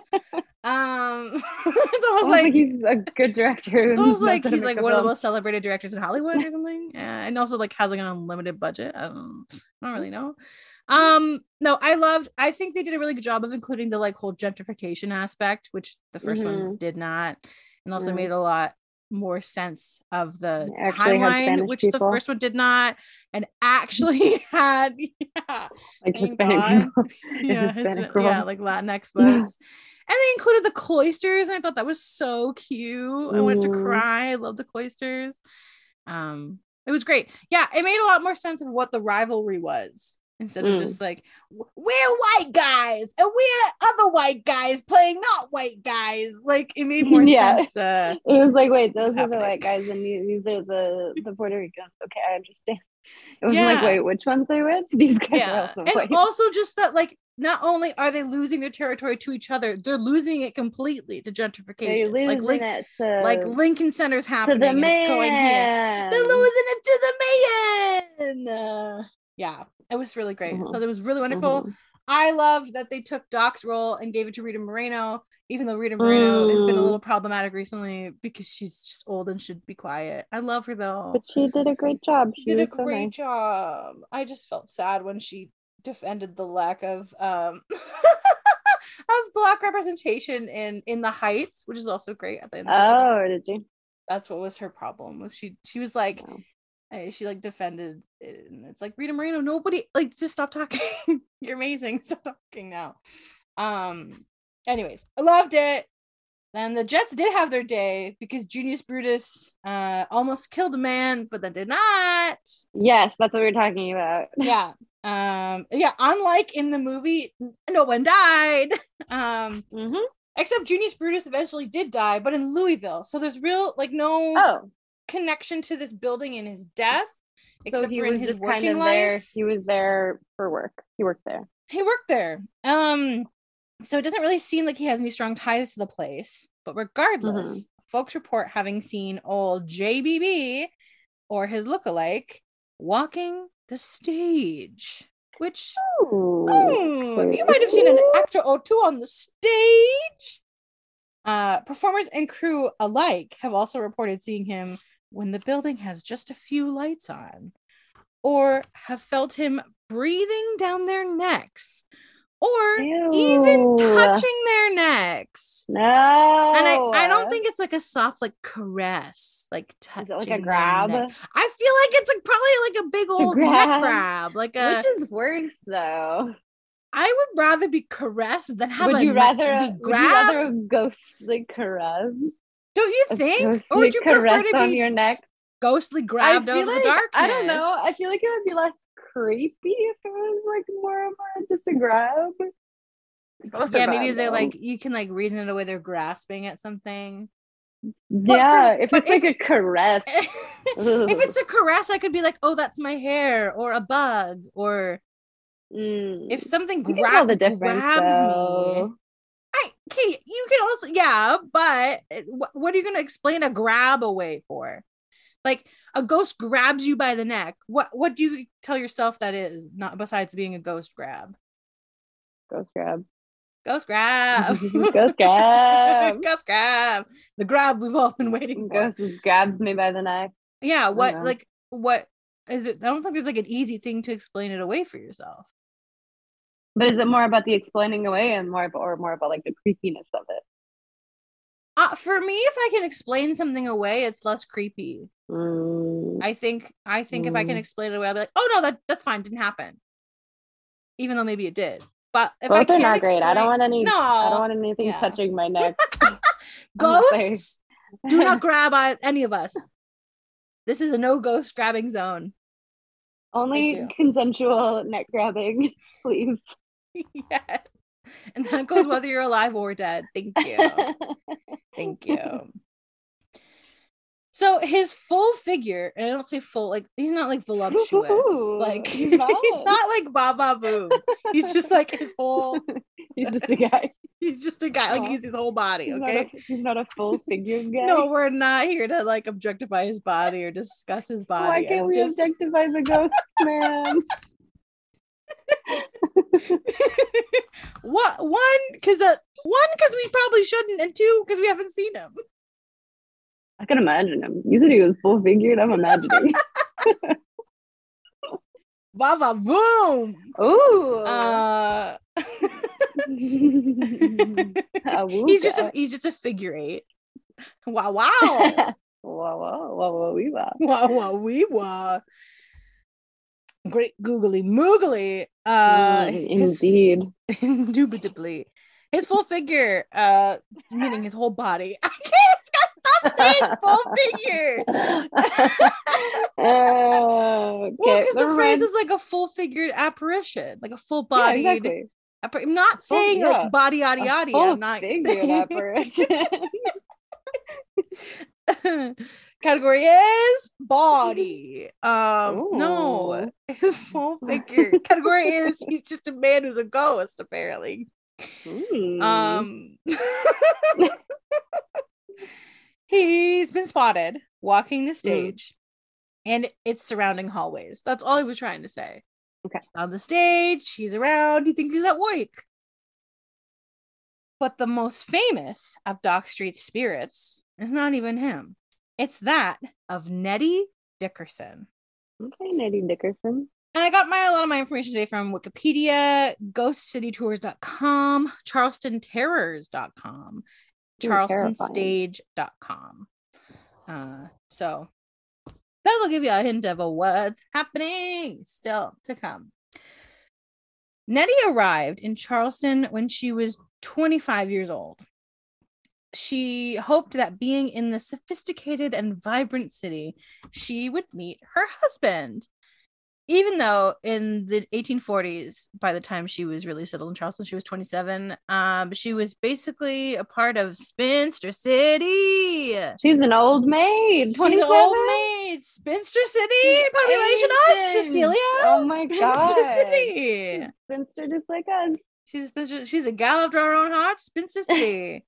S2: It's almost like
S3: he's a good director.
S2: Almost like he's like one of the most celebrated directors in Hollywood or something. And also like has like an unlimited budget. I don't really know. No, I think they did a really good job of including the like whole gentrification aspect, which the first one did not, and also made it a lot more sense of the
S3: actually had
S2: timeline,
S3: Spanish
S2: which
S3: people.
S2: the first one did not, and actually had
S3: like
S2: thank
S3: Hispanic
S2: God.
S3: people.
S2: Yeah, like Latinx books. And they included the cloisters, and I thought that was so cute. I wanted to cry. I love the cloisters. It was great. Yeah, it made a lot more sense of what the rivalry was instead of just like, we're white guys and we're other white guys playing not white guys. Like, it made more sense.
S3: It was like, wait, those are the
S2: happening.
S3: white guys and these are the Puerto Ricans. Okay, I understand. It was like, wait, which ones are which? These guys are also
S2: and
S3: white.
S2: also just that, like, not only are they losing their territory to each other, they're losing it completely to gentrification.
S3: They're losing it to,
S2: like Lincoln Center's happening
S3: to the
S2: and
S3: man.
S2: it's going here. They're losing it to the man. Yeah, it was really great. So it was really wonderful. I love that they took Doc's role and gave it to Rita Moreno, even though Rita Moreno has been a little problematic recently because she's just old and should be quiet. I love her though.
S3: But she did a great job. She
S2: did a great job. I just felt sad when she defended the lack of of Black representation in the Heights, which is also great at the end.
S3: Did you?
S2: That's what was her problem. Was she was like, she like defended it, and it's like, Rita Moreno, nobody, like, just stop talking. You're amazing. Stop talking now. Anyways, I loved it. Then the Jets did have their day because Junius Brutus almost killed a man, but then did not.
S3: Yes, that's what we were talking about.
S2: Yeah. Unlike in the movie, no one died. Except Junius Brutus eventually did die, but in Louisville. So there's real, like, no connection to this building and his death. Except
S3: he
S2: for
S3: was
S2: in his
S3: just
S2: working
S3: kind of
S2: life.
S3: There. He was there for work. He worked there.
S2: So it doesn't really seem like he has any strong ties to the place. But regardless, folks report having seen old JBB or his lookalike walking the stage, which you might have seen an actor or two on the stage. Performers and crew alike have also reported seeing him when the building has just a few lights on, or have felt him breathing down their necks, or even touching their necks.
S3: No.
S2: And I don't think it's like a soft, like, caress, like touching.
S3: Is it like a grab?
S2: I feel like it's like probably like a big old neck grab. Like
S3: which is worse though?
S2: I would rather be caressed than have
S3: would you rather
S2: be grabbed?
S3: a ghostly caress?
S2: Don't you think? Or would you prefer to be
S3: on your neck?
S2: Ghostly grabbed out of the darkness?
S3: I don't know. I feel like it would be less creepy if it was like more of just a grab.
S2: Yeah, maybe they're like, you can like reason it away, they're grasping at something.
S3: If it's like a caress.
S2: If it's a caress, I could be like, oh, that's my hair, or a bug, or if something grabs me. Okay, you can also, but what are you going to explain a grab away for? Like, a ghost grabs you by the neck. What do you tell yourself that is, not besides being a ghost grab?
S3: Ghost grab.
S2: Ghost grab.
S3: Ghost grab.
S2: Ghost grab. The grab we've all been waiting for.
S3: Ghost grabs me by the neck.
S2: Yeah, what is it? I don't think there's like an easy thing to explain it away for yourself.
S3: But is it more about the explaining away and more about like the creepiness of it?
S2: For me, if I can explain something away, it's less creepy. I think if I can explain it away, I'll be like, oh no, that's fine, didn't happen. Even though maybe it did. But if I can't
S3: they're not
S2: explain,
S3: great. I don't want anything touching my neck.
S2: Ghosts do not grab any of us. This is a no ghost grabbing zone.
S3: Only consensual neck grabbing, please.
S2: Yeah. And that goes whether you're alive or dead. Thank you. Thank you. So his full figure, and I don't say full, like, he's not like voluptuous. Like, he's not like Baba Boom. He's just like his whole.
S3: He's just a guy.
S2: He's just a guy. Like, he's his whole body. Okay.
S3: He's not a full figure guy.
S2: No, we're not here to like objectify his body or discuss his body.
S3: Why can't we objectify the ghost man?
S2: One, because we probably shouldn't, and two, because we haven't seen him.
S3: I can imagine him. You said he was full figured. I'm imagining.
S2: Baba Boom.
S3: Ooh.
S2: He's just a figure eight. Wow.
S3: Whoa, whoa, whoa, whoa, wee, whoa.
S2: Wah, wah, wee, wah. Great googly moogly.
S3: Indeed.
S2: Indubitably. His full figure, meaning his whole body. I can't stop saying full figure.
S3: Okay,
S2: well, because the phrase is like a full figured apparition, like a full bodied.
S3: Yeah, exactly.
S2: I'm not saying like body yaddy yaddy. I'm not saying
S3: apparition.
S2: Category is body. No, his full figure. Category is he's just a man who's a ghost, apparently. He's been spotted walking the stage and its surrounding hallways. That's all he was trying to say.
S3: Okay.
S2: On the stage, he's around. You think he's at work. But the most famous of Dock Street spirits is not even him. It's that of Nettie Dickerson.
S3: Okay, Nettie Dickerson.
S2: And I got a lot of my information today from Wikipedia, ghostcitytours.com, charlestonterrors.com, charlestonstage.com. So that will give you a hint of what's happening still to come. Nettie arrived in Charleston when she was 25 years old. She hoped that being in the sophisticated and vibrant city, she would meet her husband. Even though in the 1840s, by the time she was really settled in Charleston, she was 27. She was basically a part of Spinster City.
S3: She's an old maid. 27?
S2: She's an old maid. Spinster City population us, Cecilia.
S3: Oh my god.
S2: Spinster City.
S3: Spinster just like us.
S2: She's a gal after our own heart, Spinster City.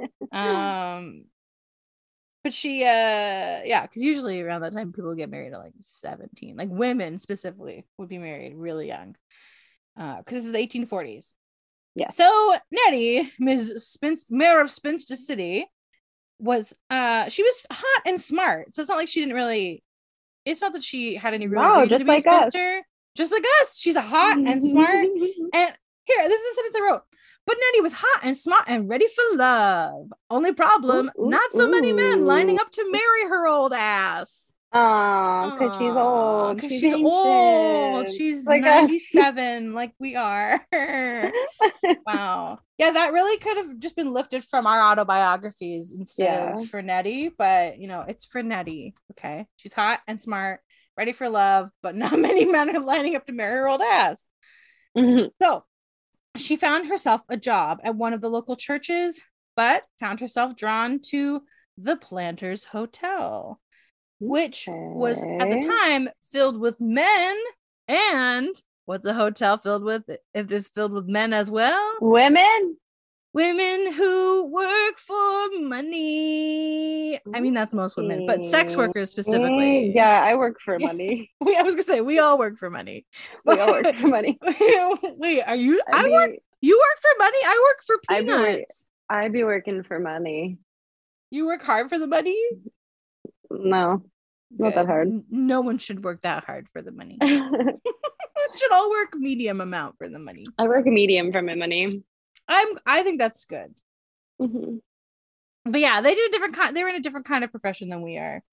S2: But she, because usually around that time people get married at like 17. Like women specifically would be married really young, because this is the 1840s.
S3: Yeah.
S2: So Nettie, Mayor of Spinster City, was she was hot and smart. So it's not like she didn't really. It's not that she had any real reason to be a spinster. Just like us, she's hot and smart. And here, this is the sentence I wrote. But Nettie was hot and smart and ready for love. Only problem, not so many men lining up to marry her old ass.
S3: Oh, because she's old.
S2: She's old. She's like 97, us. Like we are. Wow. Yeah, that really could have just been lifted from our autobiographies instead of for Nettie. But, it's for Nettie. Okay. She's hot and smart, ready for love, but not many men are lining up to marry her old ass. Mm-hmm. So, she found herself a job at one of the local churches, but found herself drawn to the Planters Hotel, which was at the time filled with men. And what's a hotel filled with if it's filled with men as well? Women who work for money. I mean, that's most women, but sex workers specifically.
S3: Yeah, I work for money.
S2: I was gonna say we all work for money.
S3: We all work for money.
S2: Wait, are you? You work for money. I work for peanuts.
S3: I'd be working for money.
S2: You work hard for the money?
S3: No, not that hard.
S2: No one should work that hard for the money. Should all work medium amount for the money.
S3: I work a medium for my money.
S2: I think that's good. Mm-hmm. But yeah, they did a different kind. They were in a different kind of profession than we are.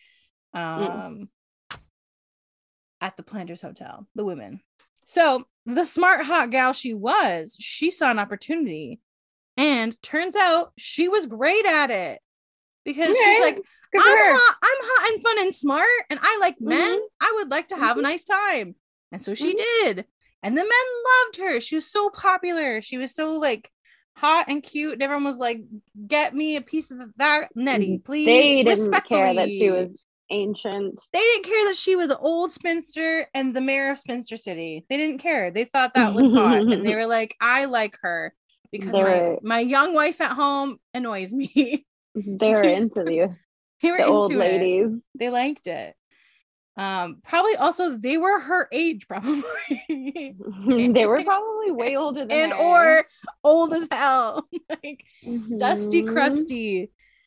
S2: At the Planters Hotel, the women. So the smart hot gal she saw an opportunity, and turns out she was great at it because she's like, I'm hot and fun and smart, and I like men. I would like to have a nice time, and so she did. And the men loved her. She was so popular. She was so like hot and cute, and everyone was like, get me a piece of that, Nettie, please.
S3: They didn't care that she was ancient.
S2: They didn't care that she was an old spinster and the mayor of Spinster City. They didn't care. They thought that was hot, and they were like, I like her because my young wife at home annoys me.
S3: They were into the old ladies.
S2: They liked it. Probably also they were her age, probably.
S3: They were probably way older than
S2: or old as hell. Like dusty crusty.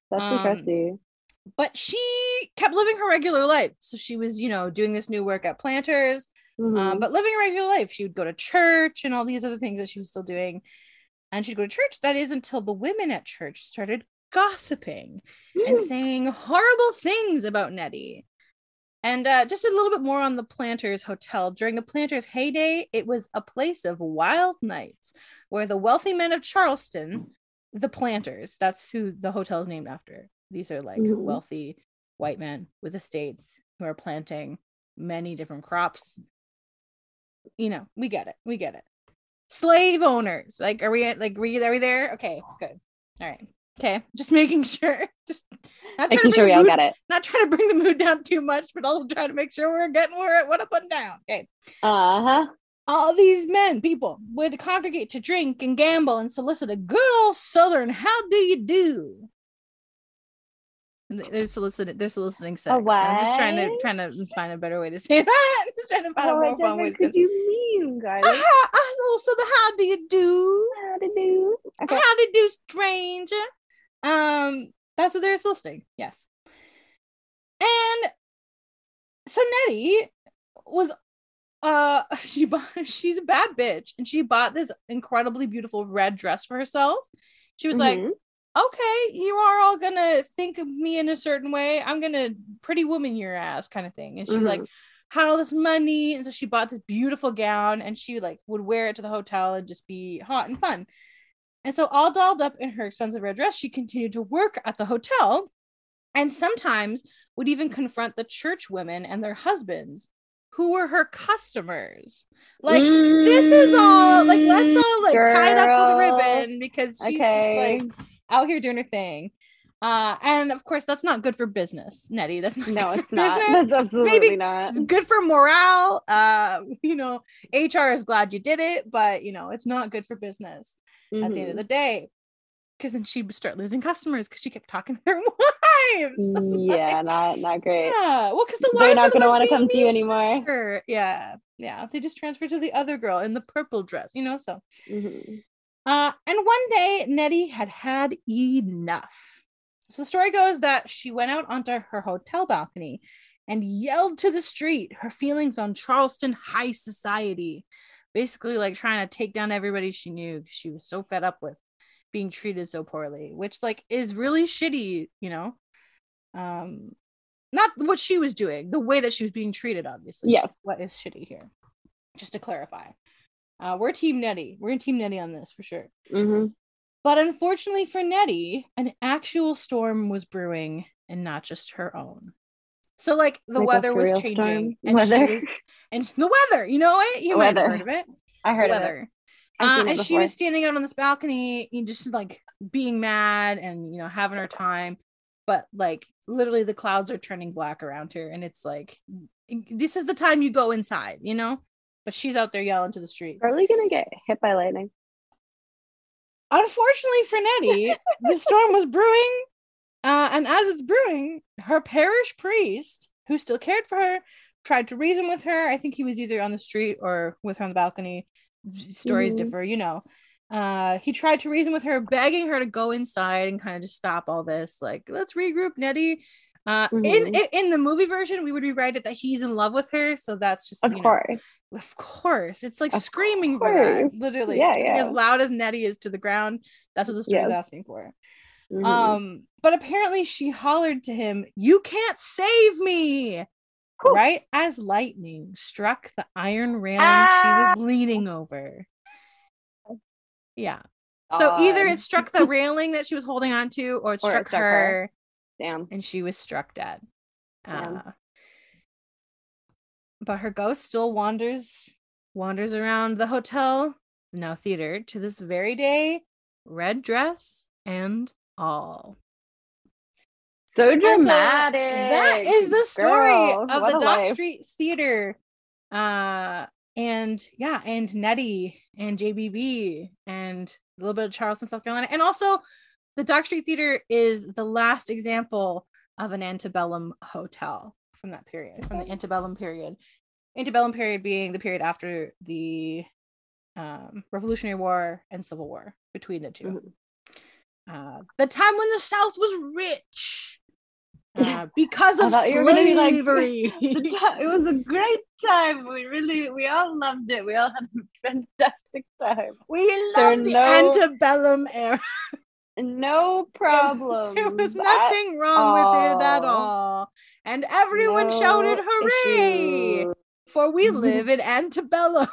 S2: But she kept living her regular life. So she was, doing this new work at Planters, but living a regular life. She would go to church and all these other things that she was still doing. And she'd go to church. That is until the women at church started gossiping and saying horrible things about Nettie. And just a little bit more on the Planters Hotel. During the Planters' heyday, it was a place of wild nights where the wealthy men of Charleston, the Planters, that's who the hotel is named after. These are like wealthy white men with estates who are planting many different crops. You know, we get it. Slave owners. Like, are we there? Okay, good. All right. Okay, just making sure. Just not
S3: making sure we all get it.
S2: Not trying to bring the mood down too much, but also trying to make sure we're getting where what I'm putting down. Okay. All these people would congregate to drink and gamble and solicit a good old Southern "How do you do?" They're soliciting sex. I'm just trying to find a better way to say that. Just trying to find a more fun way to say.
S3: What do you mean, guys?
S2: So the how do you do?
S3: How to do? Okay.
S2: How to do, stranger? That's what they're soliciting. Yes. And so Nettie was she's a bad bitch, and she bought this incredibly beautiful red dress for herself. She was like, okay, you are all gonna think of me in a certain way. I'm gonna Pretty Woman your ass kind of thing. And she like had all this money, and so she bought this beautiful gown, and she like would wear it to the hotel and just be hot and fun. And so all dolled up in her expensive red dress, she continued to work at the hotel, and sometimes would even confront the church women and their husbands who were her customers. Like, this is all like, let's all like tie it up with a ribbon, because she's just like out here doing her thing. And of course, that's not good for business, Nettie. That's not
S3: no,
S2: good
S3: it's
S2: for
S3: not.
S2: business.
S3: That's absolutely
S2: Maybe
S3: not.
S2: It's good for morale. You know, HR is glad you did it, but you know, it's not good for business at the end of the day. Because then she would start losing customers because she kept talking to their wives.
S3: Yeah, not great.
S2: Yeah, well, because the wives
S3: they're not going to want to come to you anymore.
S2: Yeah. They just transferred to the other girl in the purple dress, you know. So, and one day Nettie had enough. So the story goes that she went out onto her hotel balcony and yelled to the street her feelings on Charleston high society, basically like trying to take down everybody she knew. She was so fed up with being treated so poorly, which like is really shitty, you know. Not what she was doing, the way that she was being treated, obviously.
S3: Yes.
S2: What is shitty here, just to clarify. We're team Nettie. We're in team Nettie on this for sure. But unfortunately for Nettie, an actual storm was brewing, and not just her own. So like the weather was changing, and the weather, you know it, you might have heard of it.
S3: I heard of it.
S2: And she was standing out on this balcony, just like being mad and, you know, having her time. But like literally the clouds are turning black around her. And it's like, this is the time you go inside, you know? But she's out there yelling to the street.
S3: Probably going to get hit by lightning.
S2: Unfortunately for Nettie, the storm was brewing. And as it's brewing, her parish priest, who still cared for her, tried to reason with her. I think he was either on the street or with her on the balcony. Stories differ, you know. He tried to reason with her, begging her to go inside and kind of just stop all this, like, let's regroup, Nettie. In the movie version, we would rewrite it that he's in love with her, so that's just of course it's like screaming for that, literally. As loud as Nettie is to the ground, that's what the story is asking for. But apparently she hollered to him, "You can't save me!" Right as lightning struck the iron railing she was leaning over. Yeah. So either it struck the railing that she was holding on to, or it struck her.
S3: Damn.
S2: And she was struck dead. But her ghost still wanders around the hotel, now theater, to this very day, red dress and all.
S3: So dramatic.
S2: That is the story of the Dock Street Theater. And Nettie and JBB and a little bit of Charleston, South Carolina. And also the Dock Street Theater is the last example of an antebellum hotel from that period, from the antebellum period. Antebellum period being the period after the Revolutionary War and Civil War, between the two. The time when the South was rich. Because of slavery.
S3: It was a great time. We all loved it. We all had a fantastic time.
S2: We loved the antebellum era.
S3: No problem.
S2: There was nothing wrong with it at all. And everyone shouted hooray,
S3: issue.
S2: for we live in Antebellum.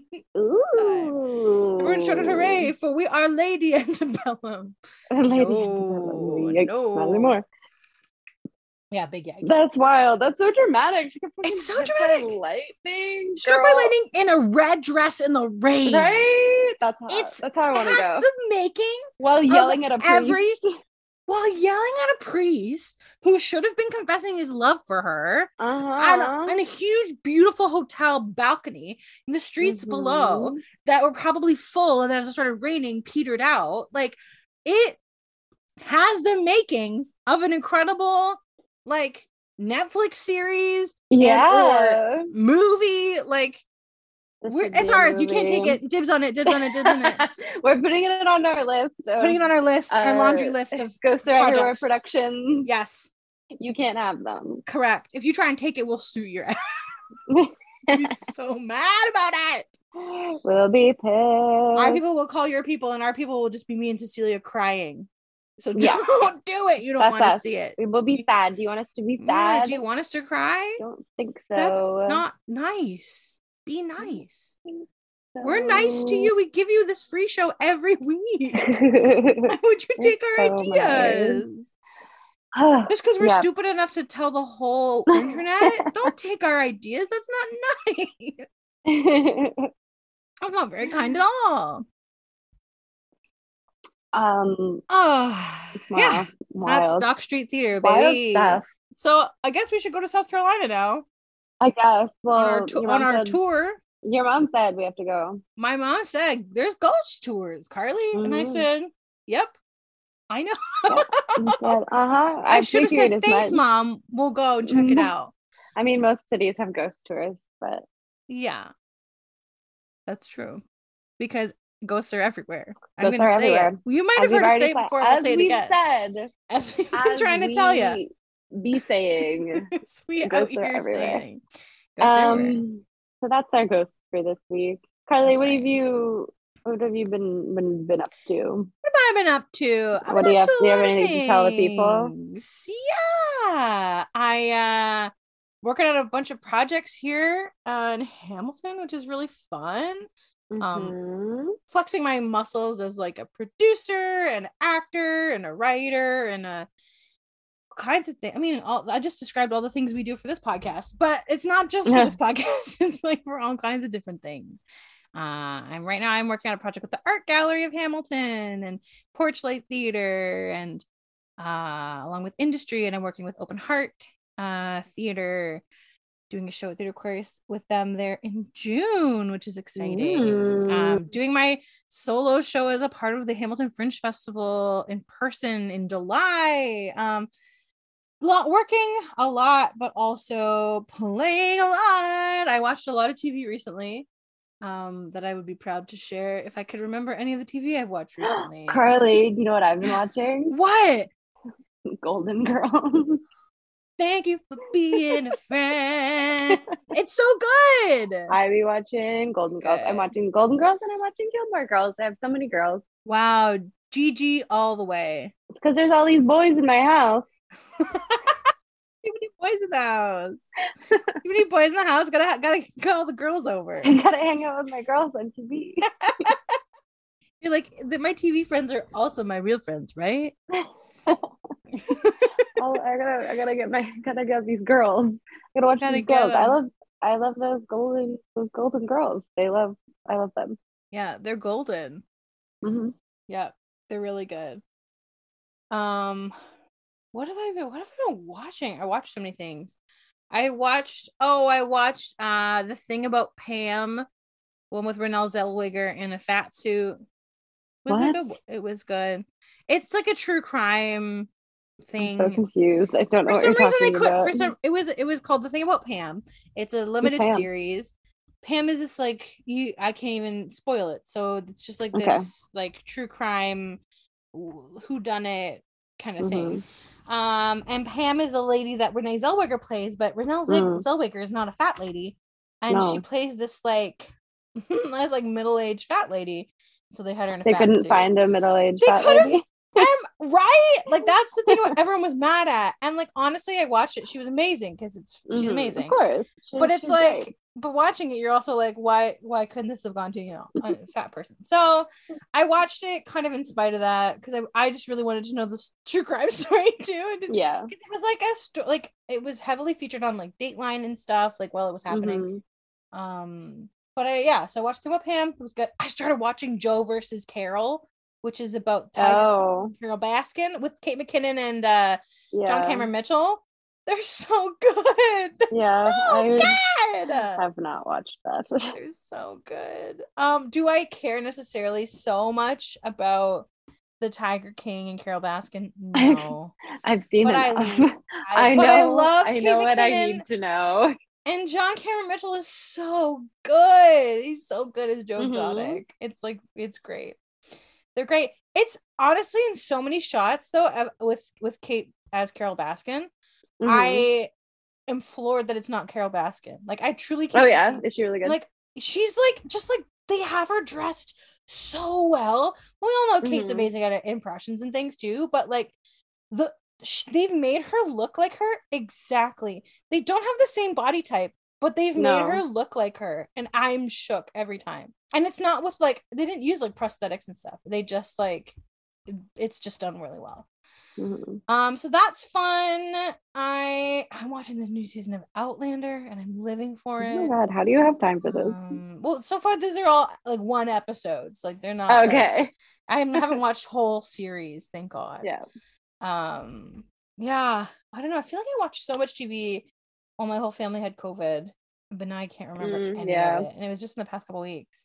S3: Ooh.
S2: Everyone shouted hooray, for we are Lady Antebellum.
S3: Antebellum.
S2: No.
S3: Not anymore.
S2: Yeah, big yag.
S3: That's wild. That's so dramatic.
S2: It's so dramatic.
S3: Lightning.
S2: Struck by lightning in a red dress in the rain.
S3: Right? That's how I want to go.
S2: The making
S3: while yelling at a priest.
S2: While yelling at a priest who should have been confessing his love for her on a huge, beautiful hotel balcony in the streets below that were probably full, and then as it started raining, petered out. Like, it has the makings of an incredible, like, Netflix series or movie. Like, it's ours. You can't take it. Dibs on it.
S3: We're putting it on our list.
S2: Our laundry list of
S3: Ghosts Are Everywhere productions.
S2: Yes.
S3: You can't have them.
S2: Correct. If you try and take it, we'll sue your ass. I'll be so mad about it.
S3: We'll be pissed.
S2: Our people will call your people, and our people will just be me and Cecilia crying. So don't do it. You don't want to see it.
S3: We will be sad. Do you want us to be sad?
S2: Yeah, do you want us to cry?
S3: I don't think so.
S2: That's not nice. Be nice. We're nice to you. We give you this free show every week. Why would you take our ideas? Just because we're stupid enough to tell the whole internet, don't take our ideas. That's not nice. That's not very kind at all.
S3: Yeah,
S2: that's Stock Street Theater, baby. So I guess we should go to South Carolina now.
S3: I guess. Well,
S2: on our tour.
S3: Your mom said we have to go.
S2: My mom said there's ghost tours, Carly, and I said, "Yep, I know."
S3: Said,
S2: I should have said, "Thanks, Mom. We'll go and check it out."
S3: I mean, most cities have ghost tours, but
S2: yeah, that's true because ghosts are everywhere. I'm going to say it. You might have heard us say it before. We'll say it again. As we've been trying to tell you.
S3: Be saying.
S2: Ghosts are everywhere.
S3: So that's our ghost for this week. Carly, what have you been up to?
S2: What have I been up to?
S3: Do you have anything to tell the people?
S2: Yeah. I working on a bunch of projects here in Hamilton, which is really fun. Flexing my muscles as like a producer, an actor, and a writer, and kinds of things. I mean, I just described all the things we do for this podcast, but it's not just for this podcast. It's like for all kinds of different things. I'm working on a project with the Art Gallery of Hamilton and Porchlight Theater, and along with industry, and I'm working with Open Heart Theater, doing a show at Theater Aquarius with them there in June, which is exciting. Doing my solo show as a part of the Hamilton Fringe Festival in person in July. Working a lot, but also playing a lot. I watched a lot of TV recently that I would be proud to share if I could remember any of the TV I've watched recently.
S3: Carly, do you know what I've been watching?
S2: What?
S3: Golden Girls.
S2: Thank you for being a fan. It's so good.
S3: I be watching Golden Girls. I'm watching Golden Girls and I'm watching Gilmore Girls. I have so many girls.
S2: Wow, GG all the way.
S3: It's because there's all these boys in my house.
S2: Too many boys in the house. Too many boys in the house. Gotta call the girls over.
S3: I gotta hang out with my girls on TV.
S2: You're like, my TV friends are also my real friends, right?
S3: I gotta get these girls. I gotta watch these girls. I love those golden girls. I love them.
S2: Yeah, they're golden. Yeah, they're really good. What have I been watching? I watched so many things. I watched The Thing About Pam, one with Renee Zellweger in a fat suit. It was good. It's like a true crime thing.
S3: I'm so confused. I don't know what you're talking about.
S2: It was called The Thing About Pam. It's a limited series. Pam is this I can't even spoil it. So it's just like this like true crime whodunit kind of thing. And Pam is a lady that Renee Zellweger plays, but Renee Zellweger is not a fat lady, and she plays this like middle-aged fat lady. So they had her in a fat suit.
S3: They couldn't find a middle-aged fat lady.
S2: I'm right. Like that's the thing what everyone was mad at. And like honestly, I watched it. She was amazing because she's amazing.
S3: Of course.
S2: But it's like
S3: great.
S2: but watching it, you're also like, why couldn't this have gone to, a fat person? So I watched it kind of in spite of that because I just really wanted to know the true crime story too.
S3: Yeah.
S2: It was like it was heavily featured on like Dateline and stuff like while it was happening. But so I watched Through Pam. It was good. I started watching Joe versus Carol, which is about Carol Baskin with Kate McKinnon and John Cameron Mitchell. They're so good. Good.
S3: I have not watched that.
S2: They're so good. Do I care necessarily so much about the Tiger King and Carol Baskin? No.
S3: I've seen it. I know. I love Kate McKinnon, what I need to know.
S2: And John Cameron Mitchell is so good. He's so good as Joe Exotic. It's like it's great. They're great. It's honestly in so many shots though with Kate as Carol Baskin. I am floored that it's not Carol Baskin. Like I truly can't.
S3: Oh yeah, is she really good?
S2: Like she's like just like they have her dressed so well. We all know Kate's amazing at impressions and things too, but like they've made her look like her exactly. They don't have the same body type, but they've made her look like her, and I'm shook every time. And it's not with like they didn't use like prosthetics and stuff. They just like it's just done really well. So that's fun. I'm watching the new season of Outlander and I'm living for it.
S3: Oh my god, how do you have time for this?
S2: Well, so far these are all like one episodes. Like they're not
S3: okay.
S2: Like, I haven't watched whole series, thank God.
S3: Yeah.
S2: Yeah. I don't know. I feel like I watched so much TV while my whole family had COVID, but now I can't remember any of it. And it was just in the past couple weeks.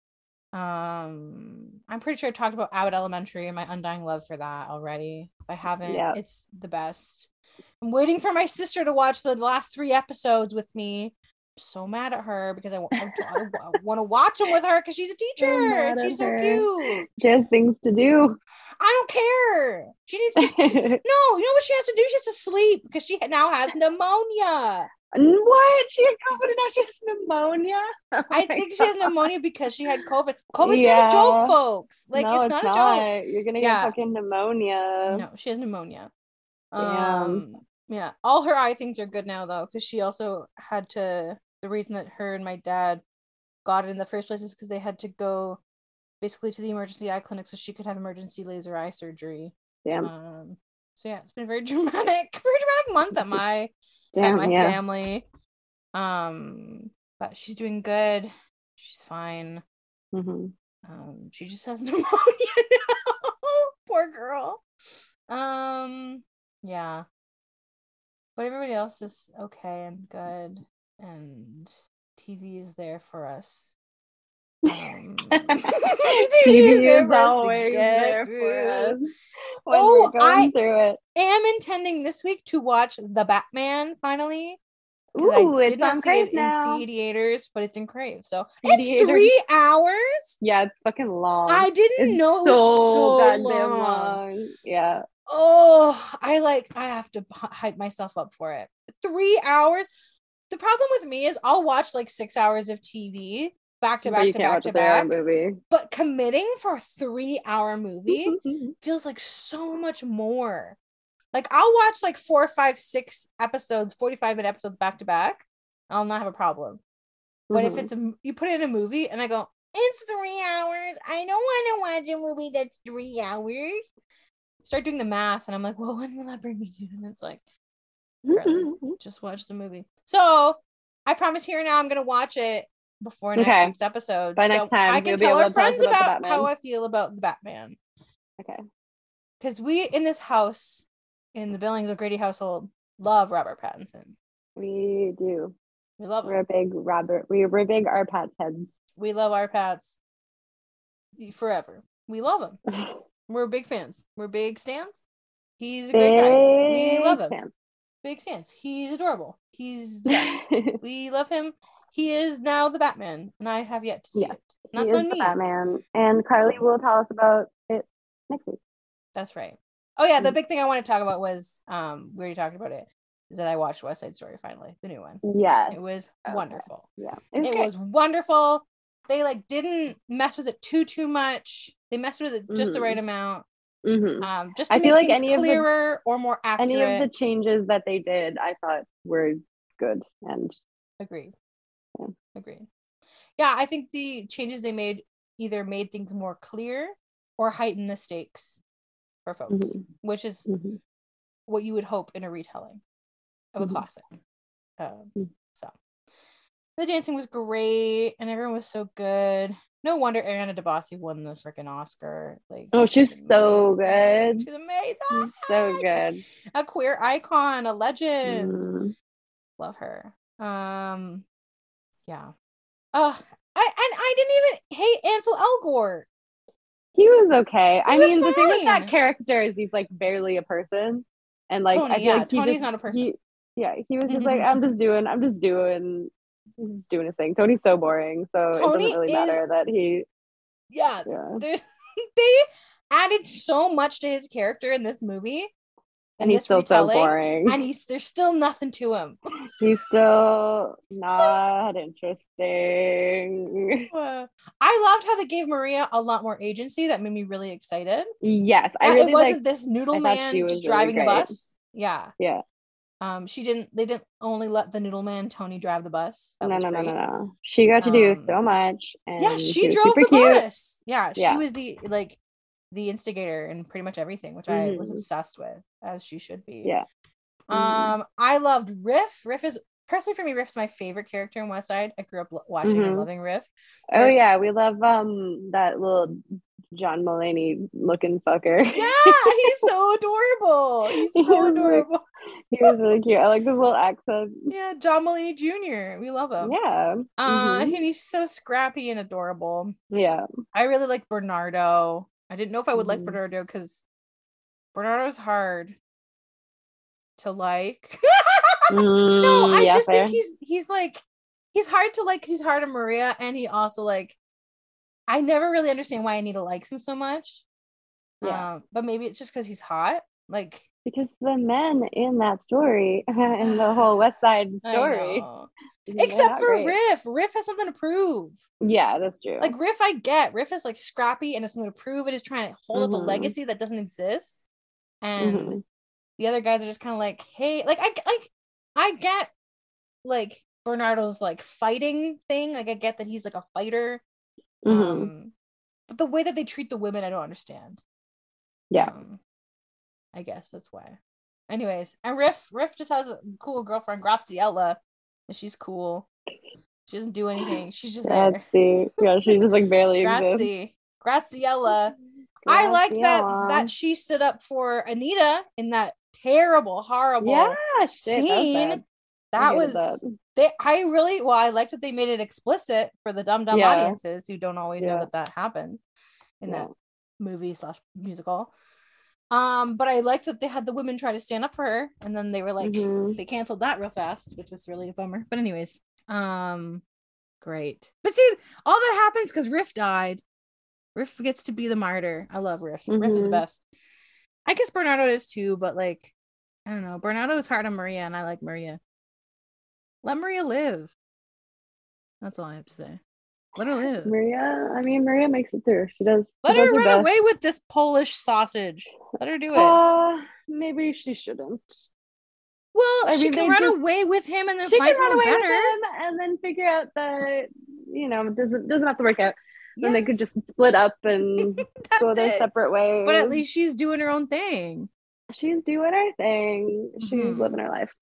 S2: I'm pretty sure I talked about Abbott Elementary and my undying love for that already. If I haven't, it's the best. I'm waiting for my sister to watch the last 3 episodes with me. I'm so mad at her because I want to watch them with her because she's a teacher and she's so cute.
S3: She has things to do.
S2: I don't care. She needs to. No, you know what she has to do? She has to sleep because she now has pneumonia.
S3: What? She had COVID and now she has pneumonia?
S2: I think she has pneumonia because she had COVID. COVID's not a joke, folks. Like, it's not a joke.
S3: You're going to get fucking pneumonia.
S2: No, she has pneumonia. Yeah. All her eye things are good now, though, because she also had to... The reason that her and my dad got it in the first place is because they had to go basically to the emergency eye clinic so she could have emergency laser eye surgery.
S3: Damn.
S2: So, yeah, it's been a very dramatic month at my... family. But she's doing good. She's fine. She just has pneumonia now. Poor girl. Yeah. But everybody else is okay and good, and TV is there for us. TV
S3: is always there for us when we're going through it.
S2: I am intending this week to watch The Batman finally.
S3: Ooh, it's on Crave now.
S2: In theaters, but it's in Crave. So it's 3 hours.
S3: Yeah, it's fucking long.
S2: I didn't know it was so
S3: goddamn long. Yeah.
S2: Oh, I have to hype myself up for it. 3 hours. The problem with me is I'll watch like 6 hours of TV back to back.
S3: Movie.
S2: But committing for a 3-hour movie feels like so much more. Like I'll watch like 4, 5, 6 episodes, 45-minute episodes back to back. I'll not have a problem. But if it's you put it in a movie and I go, it's 3 hours. I don't want to watch a movie that's 3 hours. Start doing the math and I'm like, well, when will that bring me to? And it's like, just watch the movie. So I promise here now I'm gonna watch it before next week's episode.
S3: By next time
S2: I can tell our friends about how I feel about the Batman.
S3: Okay.
S2: Because we in this house, in the Billings O'Grady household, love Robert Pattinson.
S3: We do.
S2: We love him.
S3: We're big our Pats heads.
S2: We love our Pats forever. We love him. We're big fans. We're big stans. He's a great guy. We love him. Stans. Big stans. He's adorable. He's the best. We love him. He is now the Batman, and I have yet to see it.
S3: That's on me. Batman, and Carly will tell us about it next week.
S2: That's right. Oh yeah, the big thing I want to talk about was we already talked about it. Is that I watched West Side Story finally, the new one.
S3: Yeah,
S2: it was wonderful.
S3: Yeah,
S2: it was wonderful. They didn't mess with it too much. They messed with it just the right amount. Just to
S3: I
S2: make
S3: feel like
S2: things clearer or more accurate.
S3: Any of the changes that they did, I thought were good. And
S2: agreed. Yeah, I think the changes they made either made things more clear or heightened the stakes for folks, which is what you would hope in a retelling of a classic. So the dancing was great and everyone was so good. No wonder Ariana DeBose won the freaking Oscar. Like,
S3: she's so good.
S2: She's amazing.
S3: She's so good.
S2: A queer icon, a legend. Love her. Yeah. I didn't even hate Ansel Elgort.
S3: He was okay. I mean, the thing with that character is he's like barely a person, and like
S2: Tony,
S3: I feel like
S2: Tony's not a person.
S3: He was just like I'm just doing. He's just doing his thing. Tony's so boring, so it doesn't really matter that he.
S2: Yeah. They added so much to his character in this movie.
S3: And he's still so boring.
S2: And there's still nothing to him.
S3: He's still not interesting.
S2: I loved how they gave Maria a lot more agency. That made me really excited.
S3: Yes.
S2: It wasn't this noodle man just driving the bus. Yeah.
S3: Yeah.
S2: They didn't only let the noodle man Tony drive the bus.
S3: No. She got to do so much. And
S2: she drove the bus. Yeah. She was the instigator in pretty much everything, which I was obsessed with, as she should be.
S3: Yeah.
S2: I loved Riff. Riff is personally for me, Riff's my favorite character in West Side. I grew up watching and loving Riff.
S3: We love that little John Mulaney looking fucker.
S2: Yeah, he's so adorable. He
S3: was really cute. I like his little accent.
S2: Yeah, John Mulaney Jr. We love him.
S3: Yeah.
S2: And he's so scrappy and adorable.
S3: Yeah.
S2: I really like Bernardo. I didn't know if I would like Bernardo because Bernardo's hard to like. No, I just think he's like, he's hard to like because he's hard on Maria, and he also like, I never really understand why Anita likes him so much. Yeah. But maybe it's just because he's hot. Like,
S3: because the men in that story in the whole West Side story.
S2: Except for Riff. Riff has something to prove.
S3: Yeah, that's true.
S2: Like Riff, I get. Riff is like scrappy and has something to prove and is trying to hold up a legacy that doesn't exist. And the other guys are just kind of like, hey, like I get like Bernardo's like fighting thing. Like I get that he's like a fighter. But the way that they treat the women, I don't understand.
S3: Yeah.
S2: I guess that's why. Anyways, and Riff just has a cool girlfriend, Graziella, and she's cool. She doesn't do anything. She's just there.
S3: Yeah, she just like barely exists.
S2: Graziella. I like that she stood up for Anita in that terrible, horrible scene. That was I liked that they made it explicit for the dumb audiences who don't always know that happens in that movie / musical. But I liked that they had the women try to stand up for her, and then they were like they canceled that real fast, which was really a bummer. But anyways, great. But see, all that happens because Riff died. Riff gets to be the martyr. I love Riff. Riff is the best. I guess Bernardo is too, but like, I don't know. Bernardo is hard on Maria, and I like Maria. Let Maria live. That's all I have to say. Let her live.
S3: Maria makes it through. She does.
S2: Let her run away with this Polish sausage. Let her do it.
S3: Maybe she shouldn't.
S2: Well, she can run away with him and then find someone better.
S3: And then figure out that, doesn't have to work out. Then they could just split up and go their separate ways.
S2: But at least she's doing her own thing.
S3: She's doing her thing. She's living her life.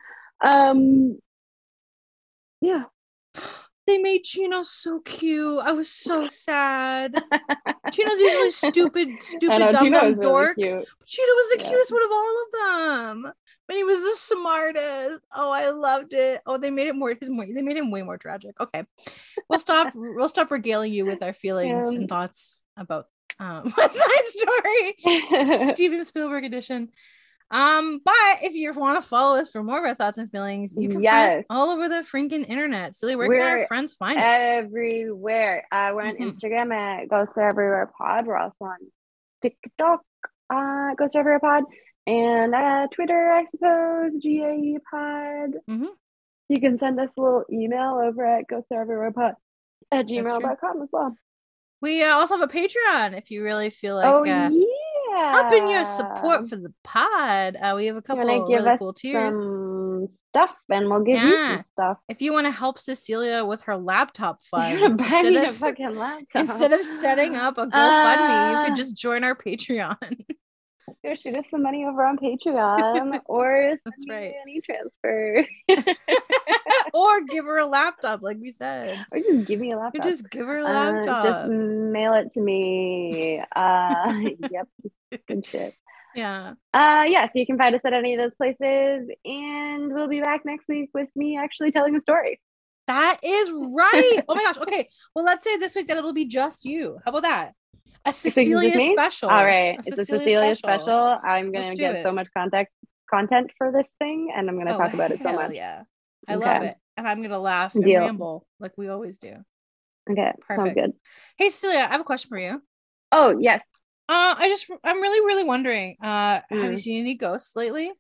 S3: Yeah.
S2: They made Chino so cute. I was so sad. Chino's usually stupid, dumb dork. Really but Chino was the cutest one of all of them. But he was the smartest. Oh, I loved it. Oh, they made him way more tragic. Okay. We'll stop regaling you with our feelings and thoughts about West Side Story. Steven Spielberg edition. But if you want to follow us for more of our thoughts and feelings, you can find us all over the freaking internet. Silly, where can our friends find us?
S3: Everywhere. We're on Instagram at Ghosts Are Everywhere Pod. We're also on TikTok, Ghosts Are Everywhere Pod, and Twitter, I suppose, GAE Pod. You can send us a little email over at ghostsareverywherepod at gmail.com as well.
S2: We also have a Patreon if you really feel like up in your support for the pod. We have a couple of really cool tiers.
S3: Some stuff, and we'll give you some stuff.
S2: If you want to help Cecilia with her laptop fund,
S3: instead
S2: of setting up a GoFundMe, you could just join our Patreon.
S3: Go shoot us some money over on Patreon, or
S2: that's right,
S3: an e-transfer,
S2: or give her a laptop, like we said,
S3: or just give me a laptop.
S2: Just give her a laptop.
S3: Just mail it to me. Yep, good shit.
S2: Yeah.
S3: So you can find us at any of those places, and we'll be back next week with me actually telling a story.
S2: That is right. Oh my gosh. Okay. Well, let's say this week that it'll be just you. How about that? A Cecilia special.
S3: All right. It's a Cecilia special. I'm going to get so much content for this thing, and I'm going to talk about it so much.
S2: Yeah. I love it. And I'm going to laugh and ramble like we always do.
S3: Okay. Perfect. Sounds good.
S2: Hey, Cecilia, I have a question for you.
S3: Oh, yes.
S2: I'm really, really wondering, have you seen any ghosts lately?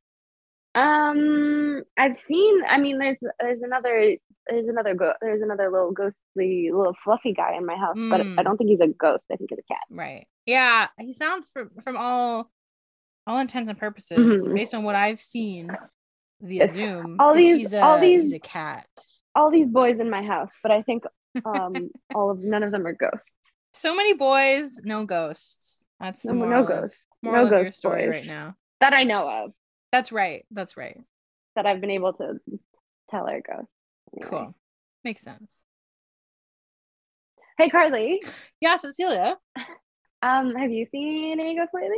S3: I've seen, I mean, there's another little ghostly, little fluffy guy in my house, but I don't think he's a ghost. I think he's a cat.
S2: Right. Yeah. He sounds from all intents and purposes, based on what I've seen via Zoom. He's a cat.
S3: All these boys in my house, but I think none of them are ghosts.
S2: So many boys, no ghosts. That's the
S3: no ghosts.
S2: No ghost story right now
S3: that I know of.
S2: That's right.
S3: That I've been able to tell are ghosts. Anyway.
S2: Cool. Makes sense.
S3: Hey, Carly.
S2: Yeah, Cecilia.
S3: Have you seen any ghosts lately?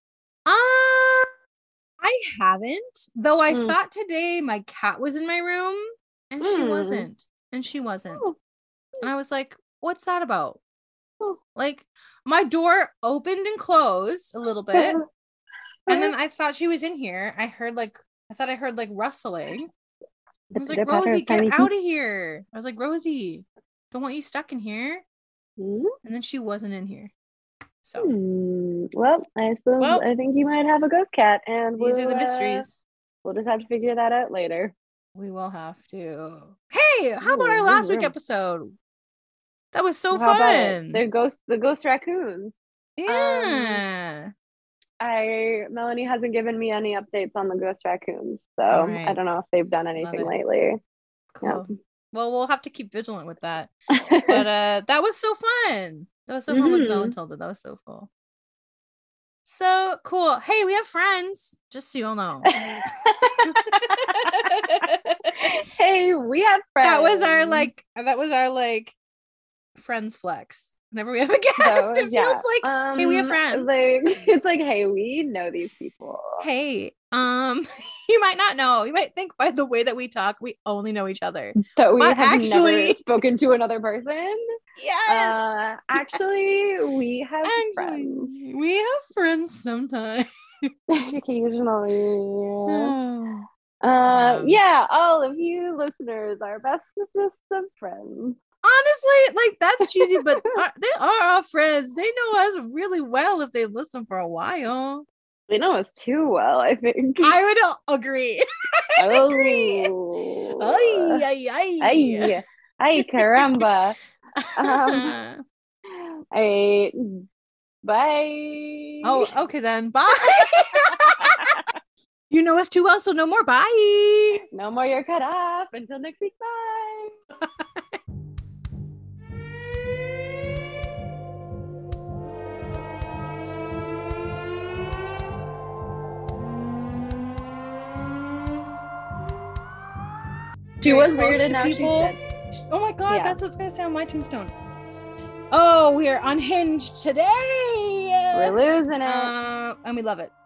S2: I haven't. Though I thought today my cat was in my room, and she wasn't. Oh. And I was like, "What's that about?" Oh. Like, my door opened and closed a little bit. And then I thought she was in here. I thought I heard like rustling. I was like, Rosie, get out of here. I was like, Rosie, don't want you stuck in here. And then she wasn't in here. So
S3: well, I suppose I think you might have a ghost cat, and
S2: these are the mysteries.
S3: We'll just have to figure that out later.
S2: We will have to. Hey, how about our last week episode? That was so fun.
S3: The ghost raccoons.
S2: Yeah.
S3: Melanie hasn't given me any updates on the ghost raccoons, so I don't know if they've done anything lately.
S2: Cool. Yeah. Well, we'll have to keep vigilant with that. But that was so fun. That was so fun with Mel and Tilda. That was so cool. So cool. Hey, we have friends. Just so you all know.
S3: Hey, we have friends.
S2: That was our friends flex. Whenever we have a guest, it feels like, hey, we have friends.
S3: It's like, hey, we know these people.
S2: Hey, you might not know. You might think by the way that we talk, we only know each other.
S3: That we have never spoken to another person.
S2: Yes.
S3: Actually, we have friends.
S2: We have friends sometimes.
S3: Occasionally. Yeah, all of you listeners are bestest of friends.
S2: Honestly, like, that's cheesy, but they are our friends. They know us really well if they listen for a while.
S3: They know us too well, I think.
S2: I would agree. Agree.
S3: Ay, caramba. Bye.
S2: Oh, okay then. Bye. You know us too well, so no more. Bye.
S3: No more. You're cut off. Until next week. Bye. She was weird and now she's dead.
S2: Oh my god, that's what's gonna say on my tombstone. Oh, we are unhinged today.
S3: We're losing it.
S2: And we love it.